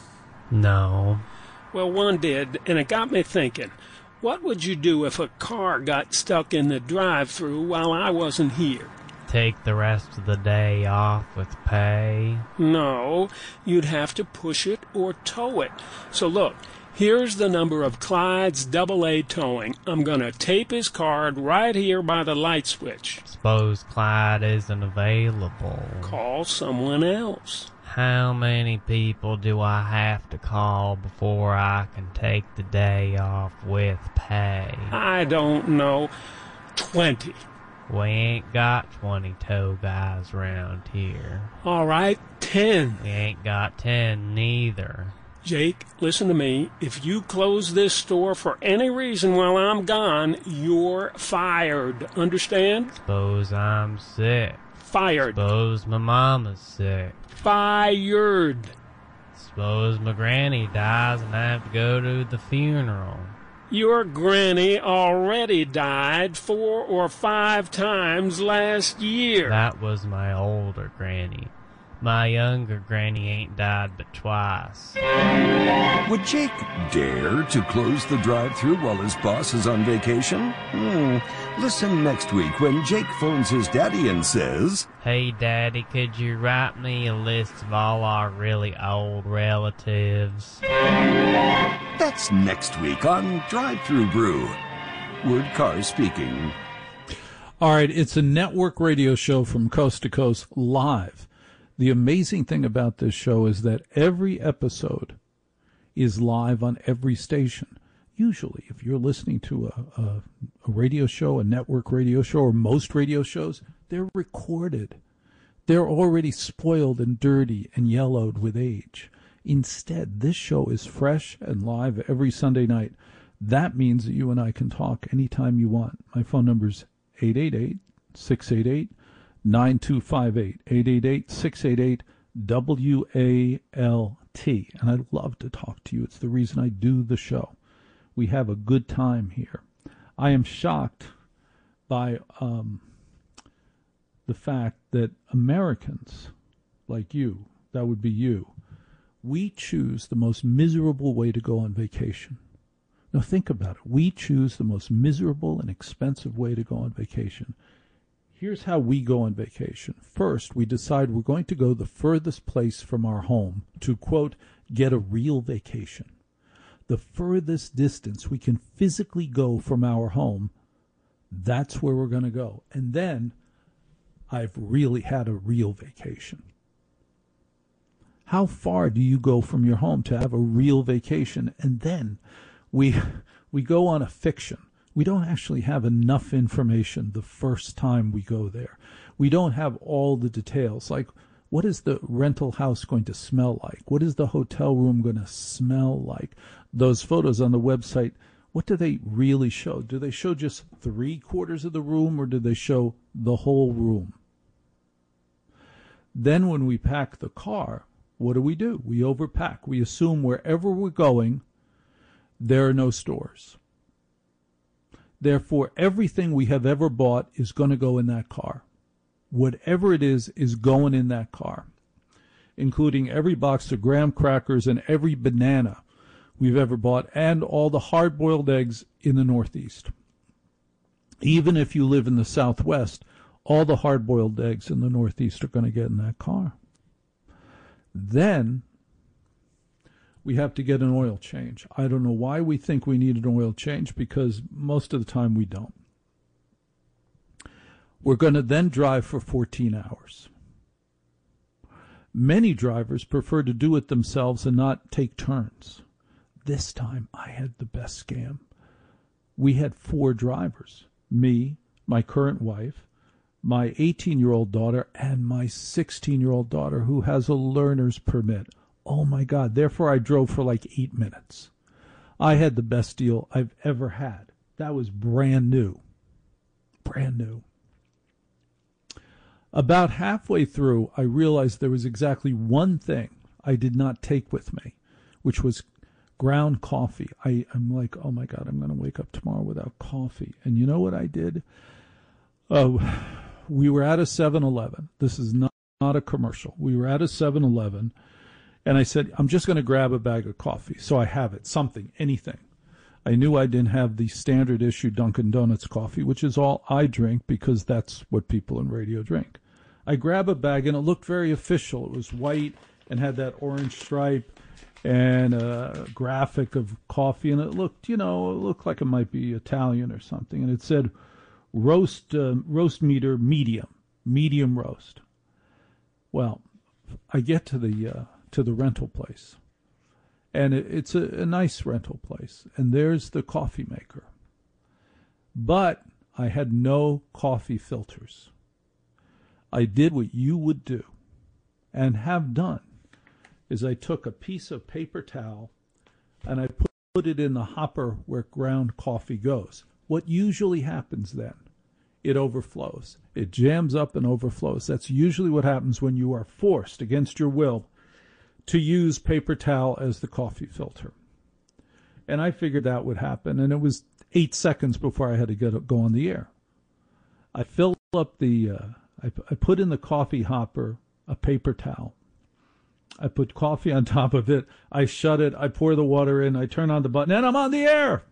No. Well, one did, and it got me thinking. What would you do if a car got stuck in the drive-thru while I wasn't here? Take the rest of the day off with pay? No, you'd have to push it or tow it. So look, here's the number of Clyde's double A Towing. I'm going to tape his card right here by the light switch. Suppose Clyde isn't available. Call someone else. How many people do I have to call before I can take the day off with pay? I don't know. Twenty. We ain't got twenty tow guys around here. All right, ten. We ain't got ten neither. Jake, listen to me. If you close this store for any reason while I'm gone, you're fired. Understand? Suppose I'm sick. Fired. Suppose my mama's sick. Fired. Suppose my granny dies and I have to go to the funeral. Your granny already died four or five times last year. That was my older granny. My younger granny ain't died but twice. Would Jake dare to close the drive-thru while his boss is on vacation? Hmm. Listen next week when Jake phones his daddy and says, "Hey, Daddy, could you write me a list of all our really old relatives?" That's next week on Drive-Thru Brew. Wood Carr speaking. All right, it's a network radio show from coast to coast live. The amazing thing about this show is that every episode is live on every station. Usually, if you're listening to a, a, a radio show, a network radio show, or most radio shows, they're recorded. They're already spoiled and dirty and yellowed with age. Instead, this show is fresh and live every Sunday night. That means that you and I can talk anytime you want. My phone number is eight eight eight, six eight eight, nine two five eight, eight eight eight, six eight eight, W A L T. And I'd love to talk to you. It's the reason I do the show. We have a good time here. I am shocked by um, the fact that Americans like you, that would be you, we choose the most miserable way to go on vacation. Now think about it. We choose the most miserable and expensive way to go on vacation. Here's how we go on vacation. First, we decide we're going to go the furthest place from our home to, quote, get a real vacation. The furthest distance we can physically go from our home, that's where we're going to go. And then I've really had a real vacation. How far do you go from your home to have a real vacation? And then we we go on a fiction. We don't actually have enough information the first time we go there. We don't have all the details, like what is the rental house going to smell like? What is the hotel room going to smell like? Those photos on the website, what do they really show? Do they show just three quarters of the room, or do they show the whole room? Then when we pack the car, what do we do? We overpack. We assume wherever we're going, there are no stores. Therefore, everything we have ever bought is going to go in that car. Whatever it is, is going in that car, including every box of graham crackers and every banana we've ever bought, and all the hard-boiled eggs in the Northeast. Even if you live in the Southwest, all the hard-boiled eggs in the Northeast are going to get in that car. Then we have to get an oil change. I don't know why we think we need an oil change, because most of the time we don't. We're going to then drive for fourteen hours. Many drivers prefer to do it themselves and not take turns. This time I had the best scam. We had four drivers. Me, my current wife, my eighteen-year-old daughter, and my sixteen-year-old daughter, who has a learner's permit. Oh, my God. Therefore, I drove for like eight minutes. I had the best deal I've ever had. That was brand new. Brand new. About halfway through, I realized there was exactly one thing I did not take with me, which was ground coffee. I, I'm like, oh, my God, I'm going to wake up tomorrow without coffee. And you know what I did? Uh, we were at a seven eleven. This is not, not a commercial. We were at a seven eleven. And I said, I'm just going to grab a bag of coffee. So I have it, something, anything. I knew I didn't have the standard issue Dunkin' Donuts coffee, which is all I drink because that's what people in radio drink. I grab a bag, and it looked very official. It was white and had that orange stripe and a graphic of coffee, and it looked, you know, it looked like it might be Italian or something. And it said roast, uh, roast meter medium, medium roast. Well, I get to the uh, to the rental place, and it, it's a, a nice rental place, and there's the coffee maker. But I had no coffee filters. I did what you would do and have done, is I took a piece of paper towel and I put it in the hopper where ground coffee goes. What usually happens then? It overflows. It jams up and overflows. That's usually what happens when you are forced against your will to use paper towel as the coffee filter. And I figured that would happen, and it was eight seconds before I had to get, go on the air. I filled up the, uh, I, I put in the coffee hopper a paper towel. I put coffee on top of it. I shut it. I pour the water in. I turn on the button, and I'm on the air.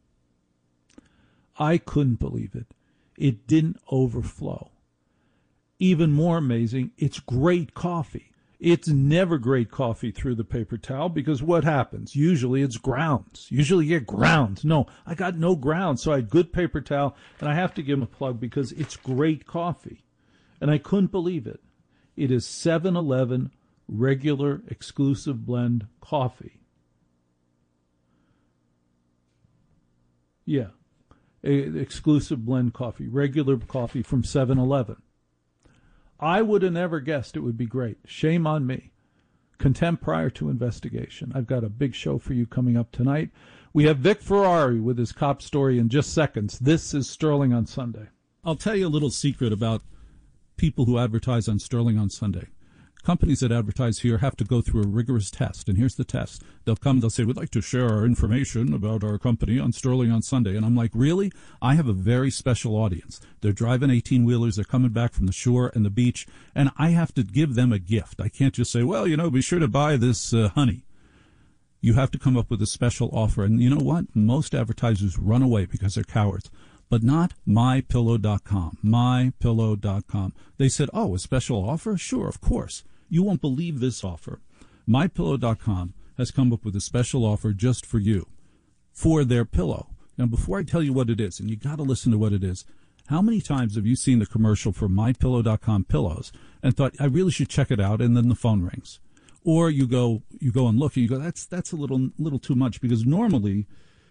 I couldn't believe it. It didn't overflow. Even more amazing, it's great coffee. It's never great coffee through the paper towel because what happens? Usually it's grounds. Usually you get grounds. No, I got no grounds, so I had good paper towel, and I have to give them a plug because it's great coffee. And I couldn't believe it. It is seven eleven regular exclusive blend coffee. Yeah, a, exclusive blend coffee, regular coffee from seven eleven. I would have never guessed it would be great. Shame on me. Contempt prior to investigation. I've got a big show for you coming up tonight. We have Vic Ferrari with his cop story in just seconds. This is Sterling on Sunday. I'll tell you a little secret about people who advertise on Sterling on Sunday. Companies that advertise here have to go through a rigorous test, and here's the test. They'll come, they'll say, we'd like to share our information about our company on Sterling on Sunday. And I'm like, really? I have a very special audience. They're driving eighteen-wheelers, they're coming back from the shore and the beach, and I have to give them a gift. I can't just say, well, you know, be sure to buy this uh, honey. You have to come up with a special offer. And you know what? Most advertisers run away because they're cowards. But not my pillow dot com, my pillow dot com. They said, oh, a special offer? Sure, of course. You won't believe this offer. my pillow dot com has come up with a special offer just for you, for their pillow. Now, before I tell you what it is, and you got to listen to what it is, how many times have you seen the commercial for my pillow dot com pillows and thought, I really should check it out, and then the phone rings? Or you go you go and look, and you go, that's that's a little little too much, because normally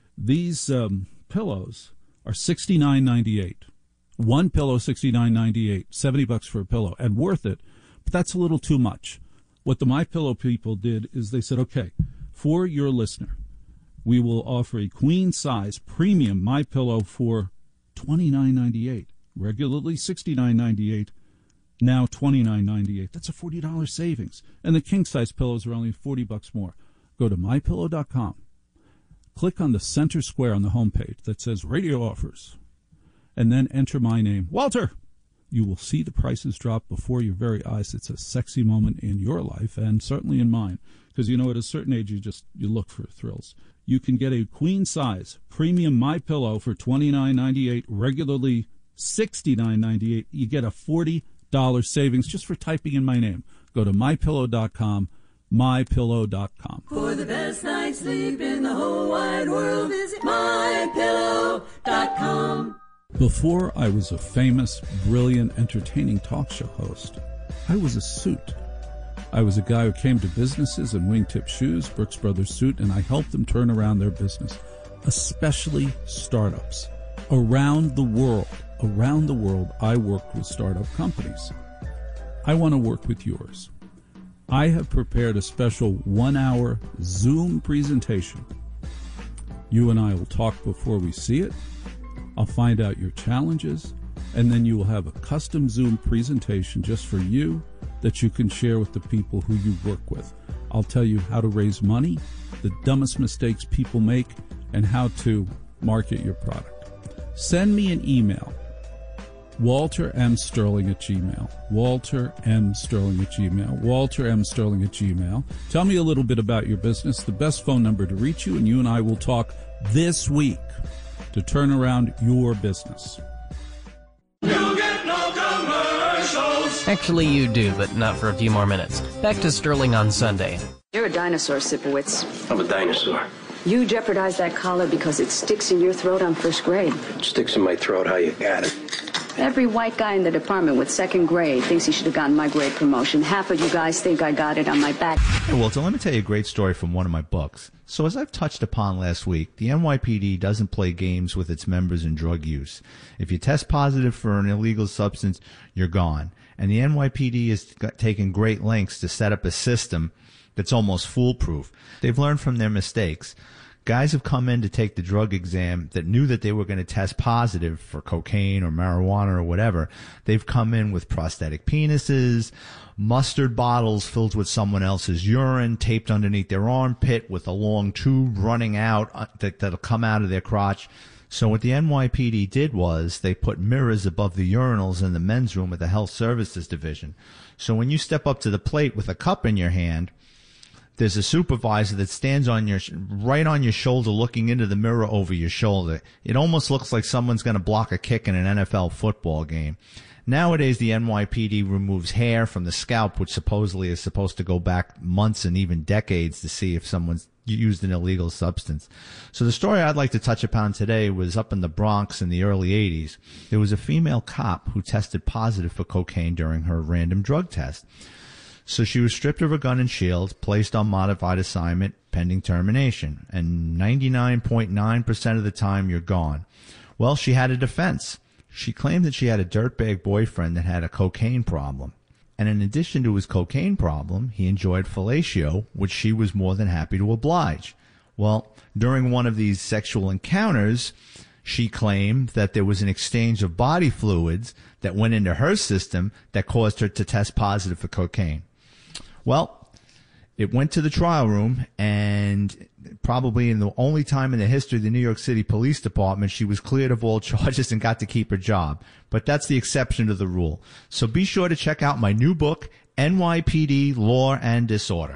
these um, pillows are sixty-nine ninety-eight. One pillow, sixty-nine ninety-eight, seventy bucks for a pillow, and worth it. But that's a little too much. What the MyPillow people did is they said, okay, for your listener, we will offer a queen-size premium MyPillow for twenty-nine ninety-eight. Regularly sixty-nine ninety-eight, now twenty-nine ninety-eight. That's a forty dollars savings. And the king-size pillows are only forty bucks more. Go to my pillow dot com. Click on the center square on the homepage that says Radio Offers, and then enter my name, Walter. You will see the prices drop before your very eyes. It's a sexy moment in your life, and certainly in mine, because, you know, at a certain age, you just you look for thrills. You can get a queen-size premium MyPillow for twenty-nine ninety-eight, regularly sixty-nine ninety-eight. You get a forty dollars savings just for typing in my name. Go to my pillow dot com. my pillow dot com. For the best night's sleep in the whole wide world, visit my pillow dot com. Before I was a famous, brilliant, entertaining talk show host, I was a suit. I was a guy who came to businesses in wingtip shoes, Brooks Brothers suit, and I helped them turn around their business, especially startups. Around the world, around the world, I worked with startup companies. I want to work with yours. I have prepared a special one-hour Zoom presentation. You and I will talk before we see it. I'll find out your challenges, and then you will have a custom Zoom presentation just for you that you can share with the people who you work with. I'll tell you how to raise money, the dumbest mistakes people make, and how to market your product. Send me an email Walter M. Sterling at Gmail. Walter M. Sterling at Gmail. Walter M. Sterling at Gmail. Tell me a little bit about your business, the best phone number to reach you, and you and I will talk this week to turn around your business. You get no commercials. Actually, you do, but not for a few more minutes. Back to Sterling on Sunday. You're a dinosaur, Sipowicz. I'm a dinosaur. You jeopardize that collar because it sticks in your throat on first grade. It sticks in my throat. How you got it? Every white guy in the department with second grade thinks he should have gotten my grade promotion. Half of you guys think I got it on my back. Hey, Walter, let me tell you a great story from one of my books. So as I've touched upon last week, the N Y P D doesn't play games with its members in drug use. If you test positive for an illegal substance, you're gone. And the N Y P D has taken great lengths to set up a system that's almost foolproof. They've learned from their mistakes. Guys have come in to take the drug exam that knew that they were going to test positive for cocaine or marijuana or whatever. They've come in with prosthetic penises, mustard bottles filled with someone else's urine taped underneath their armpit with a long tube running out that, that'll come out of their crotch. So what the N Y P D did was they put mirrors above the urinals in the men's room at the Health Services Division. So when you step up to the plate with a cup in your hand, there's a supervisor that stands on your right on your shoulder looking into the mirror over your shoulder. It almost looks like someone's going to block a kick in an N F L football game. Nowadays, the N Y P D removes hair from the scalp, which supposedly is supposed to go back months and even decades to see if someone's used an illegal substance. So the story I'd like to touch upon today was up in the Bronx in the early eighties. There was a female cop who tested positive for cocaine during her random drug test. So she was stripped of her gun and shield, placed on modified assignment, pending termination. And ninety-nine point nine percent of the time, you're gone. Well, she had a defense. She claimed that she had a dirtbag boyfriend that had a cocaine problem. And in addition to his cocaine problem, he enjoyed fellatio, which she was more than happy to oblige. Well, during one of these sexual encounters, she claimed that there was an exchange of body fluids that went into her system that caused her to test positive for cocaine. Well, it went to the trial room, and probably in the only time in the history of the New York City Police Department, she was cleared of all charges and got to keep her job. But that's the exception to the rule. So be sure to check out my new book, N Y P D Law and Disorder.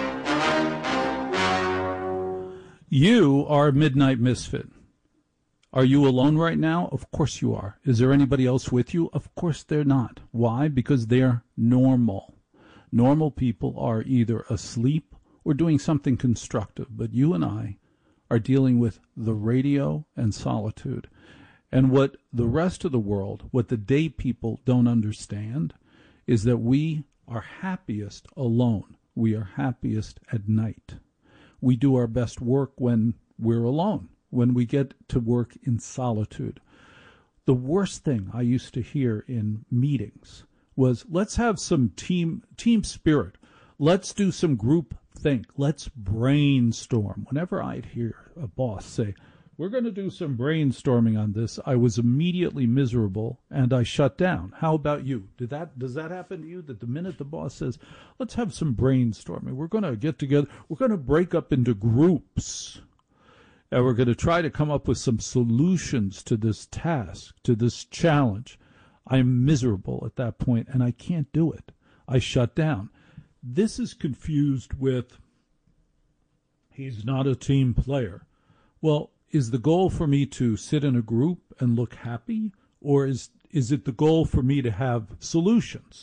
You are a midnight misfit. Are you alone right now? Of course you are. Is there anybody else with you? Of course they're not. Why? Because they're normal. Normal people are either asleep or doing something constructive, but you and I are dealing with the radio and solitude. And what the rest of the world, what the day people don't understand, is that we are happiest alone. We are happiest at night. We do our best work when we're alone, when we get to work in solitude. The worst thing I used to hear in meetings was, let's have some team team spirit. Let's do some group think. Let's brainstorm. Whenever I'd hear a boss say, we're going to do some brainstorming on this, I was immediately miserable and I shut down. How about you? Did that does that happen to you, that the minute the boss says, let's have some brainstorming, we're going to get together, we're going to break up into groups, and we're going to try to come up with some solutions to this task, to this challenge, I'm miserable at that point, and I can't do it. I shut down. This is confused with, he's not a team player. Well, is the goal for me to sit in a group and look happy, or is is it the goal for me to have solutions?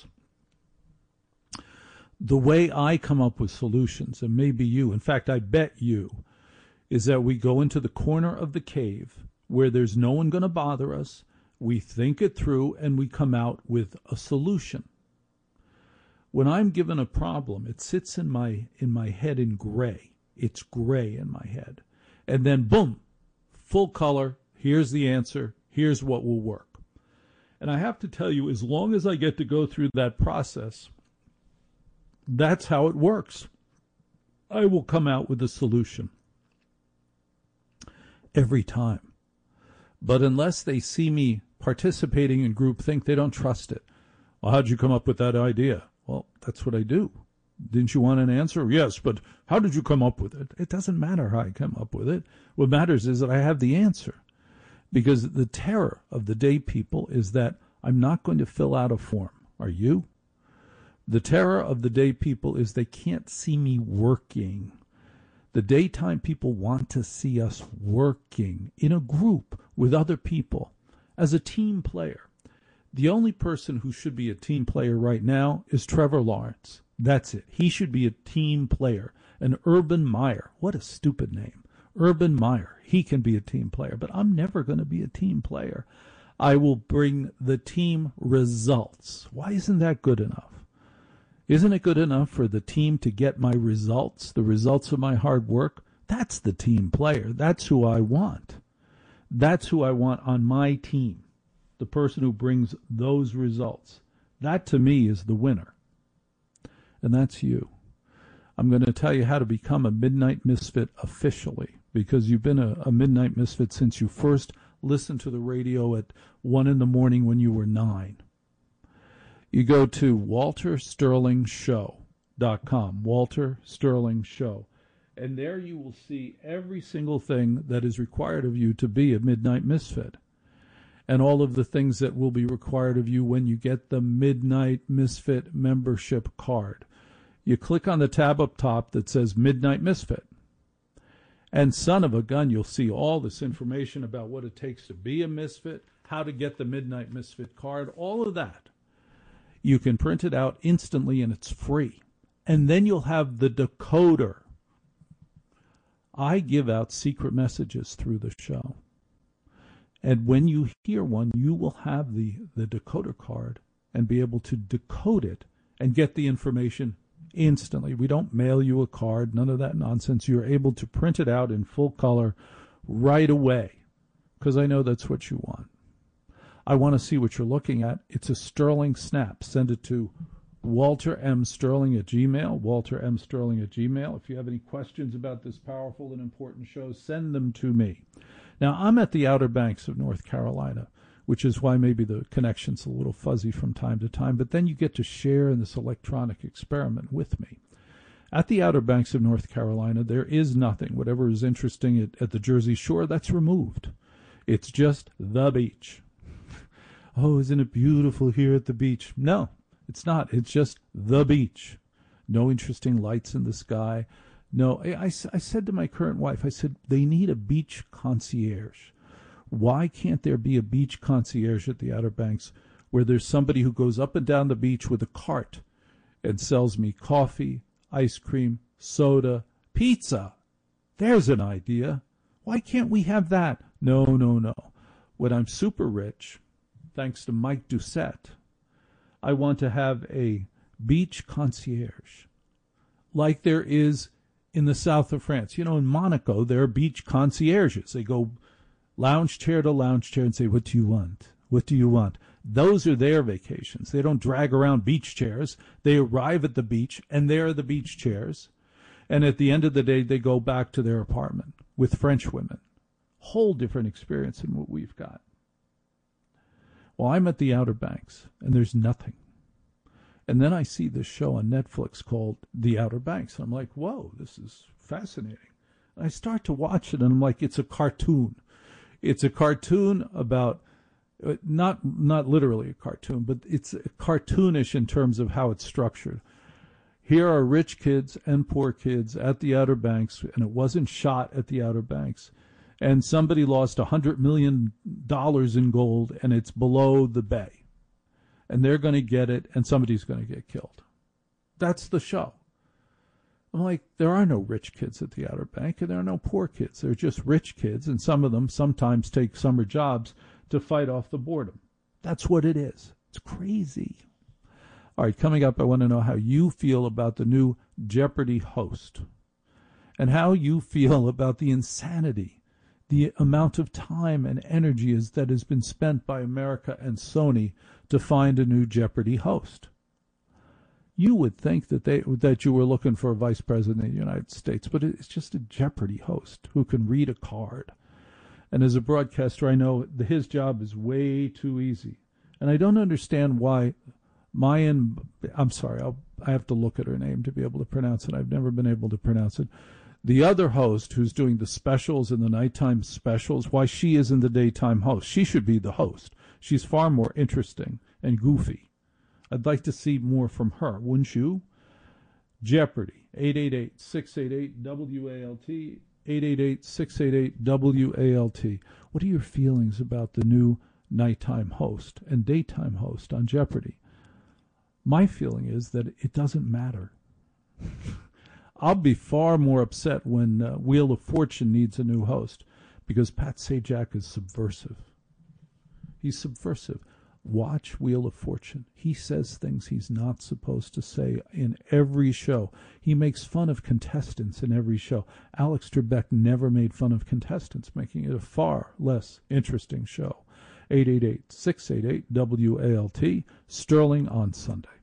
The way I come up with solutions, and maybe you, in fact, I bet you, is that we go into the corner of the cave where there's no one going to bother us. We think it through, and we come out with a solution. When I'm given a problem, it sits in my in my head in gray. It's gray in my head. And then, boom, full color, here's the answer, here's what will work. And I have to tell you, as long as I get to go through that process, that's how it works. I will come out with a solution every time. But unless they see me participating in groupthink, they don't trust it. Well, how'd you come up with that idea? Well, that's what I do. Didn't you want an answer? Yes, but how did you come up with it? It doesn't matter how I come up with it. What matters is that I have the answer. Because the terror of the day people is that I'm not going to fill out a form. Are you? The terror of the day people is they can't see me working. The daytime people want to see us working in a group with other people as a team player. The only person who should be a team player right now is Trevor Lawrence. That's it. He should be a team player. And Urban Meyer, what a stupid name. Urban Meyer, he can be a team player, but I'm never going to be a team player. I will bring the team results. Why isn't that good enough? Isn't it good enough for the team to get my results, the results of my hard work? That's the team player. That's who I want. That's who I want on my team, the person who brings those results. That, to me, is the winner. And that's you. I'm going to tell you how to become a Midnight Misfit officially, because you've been a, a Midnight Misfit since you first listened to the radio at one in the morning when you were nine. You go to walter sterling show dot com, Walter Sterling Show, and there you will see every single thing that is required of you to be a Midnight Misfit, and all of the things that will be required of you when you get the Midnight Misfit membership card. You click on the tab up top that says Midnight Misfit, and son of a gun, you'll see all this information about what it takes to be a Misfit, how to get the Midnight Misfit card, all of that. You can print it out instantly, and it's free. And then you'll have the decoder. I give out secret messages through the show. And when you hear one, you will have the, the decoder card and be able to decode it and get the information instantly. We don't mail you a card, none of that nonsense. You're able to print it out in full color right away, because I know that's what you want. I want to see what you're looking at. It's a Sterling Snap. Send it to Walter M. Sterling at Gmail, Walter M. Sterling at Gmail. If you have any questions about this powerful and important show, send them to me. Now, I'm at the Outer Banks of North Carolina, which is why maybe the connection's a little fuzzy from time to time, but then you get to share in this electronic experiment with me. At the Outer Banks of North Carolina, there is nothing. Whatever is interesting at, at the Jersey Shore, that's removed. It's just the beach. Oh, isn't it beautiful here at the beach? No, it's not. It's just the beach. No interesting lights in the sky. No, I, I, I said to my current wife, I said, they need a beach concierge. Why can't there be a beach concierge at the Outer Banks where there's somebody who goes up and down the beach with a cart and sells me coffee, ice cream, soda, pizza? There's an idea. Why can't we have that? No, no, no. When I'm super rich, thanks to Mike Doucette, I want to have a beach concierge like there is in the south of France. You know, in Monaco, there are beach concierges. They go lounge chair to lounge chair and say, what do you want? What do you want? Those are their vacations. They don't drag around beach chairs. They arrive at the beach, and there are the beach chairs. And at the end of the day, they go back to their apartment with French women. Whole different experience than what we've got. Well, I'm at the Outer Banks, and there's nothing. And then I see this show on Netflix called The Outer Banks. And I'm like, whoa, this is fascinating. And I start to watch it, and I'm like, it's a cartoon. It's a cartoon about, uh, not not literally a cartoon, but it's cartoonish in terms of how it's structured. Here are rich kids and poor kids at the Outer Banks, and it wasn't shot at the Outer Banks. And somebody lost one hundred million dollars in gold, and it's below the bay. And they're going to get it, and somebody's going to get killed. That's the show. I'm like, there are no rich kids at the Outer Bank, and there are no poor kids. They're just rich kids, and some of them sometimes take summer jobs to fight off the boredom. That's what it is. It's crazy. All right, coming up, I want to know how you feel about the new Jeopardy host and how you feel about the insanity, the amount of time and energy is, that has been spent by America and Sony to find a new Jeopardy host. You would think that they that you were looking for a vice president of the United States, but it's just a Jeopardy host who can read a card. And as a broadcaster, I know that his job is way too easy. And I don't understand why Mayan, I'm sorry, I'll, I have to look at her name to be able to pronounce it. I've never been able to pronounce it. The other host who's doing the specials and the nighttime specials, why she isn't the daytime host. She should be the host. She's far more interesting and goofy. I'd like to see more from her, wouldn't you? Jeopardy, eight eight eight, six eight eight, W A L T, eight eight eight, six eight eight, W A L T. What are your feelings about the new nighttime host and daytime host on Jeopardy? My feeling is that it doesn't matter. I'll be far more upset when uh, Wheel of Fortune needs a new host, because Pat Sajak is subversive. He's subversive. Watch Wheel of Fortune. He says things he's not supposed to say in every show. He makes fun of contestants in every show. Alex Trebek never made fun of contestants, making it a far less interesting show. eight eight eight, six eight eight, W A L T, Sterling on Sunday.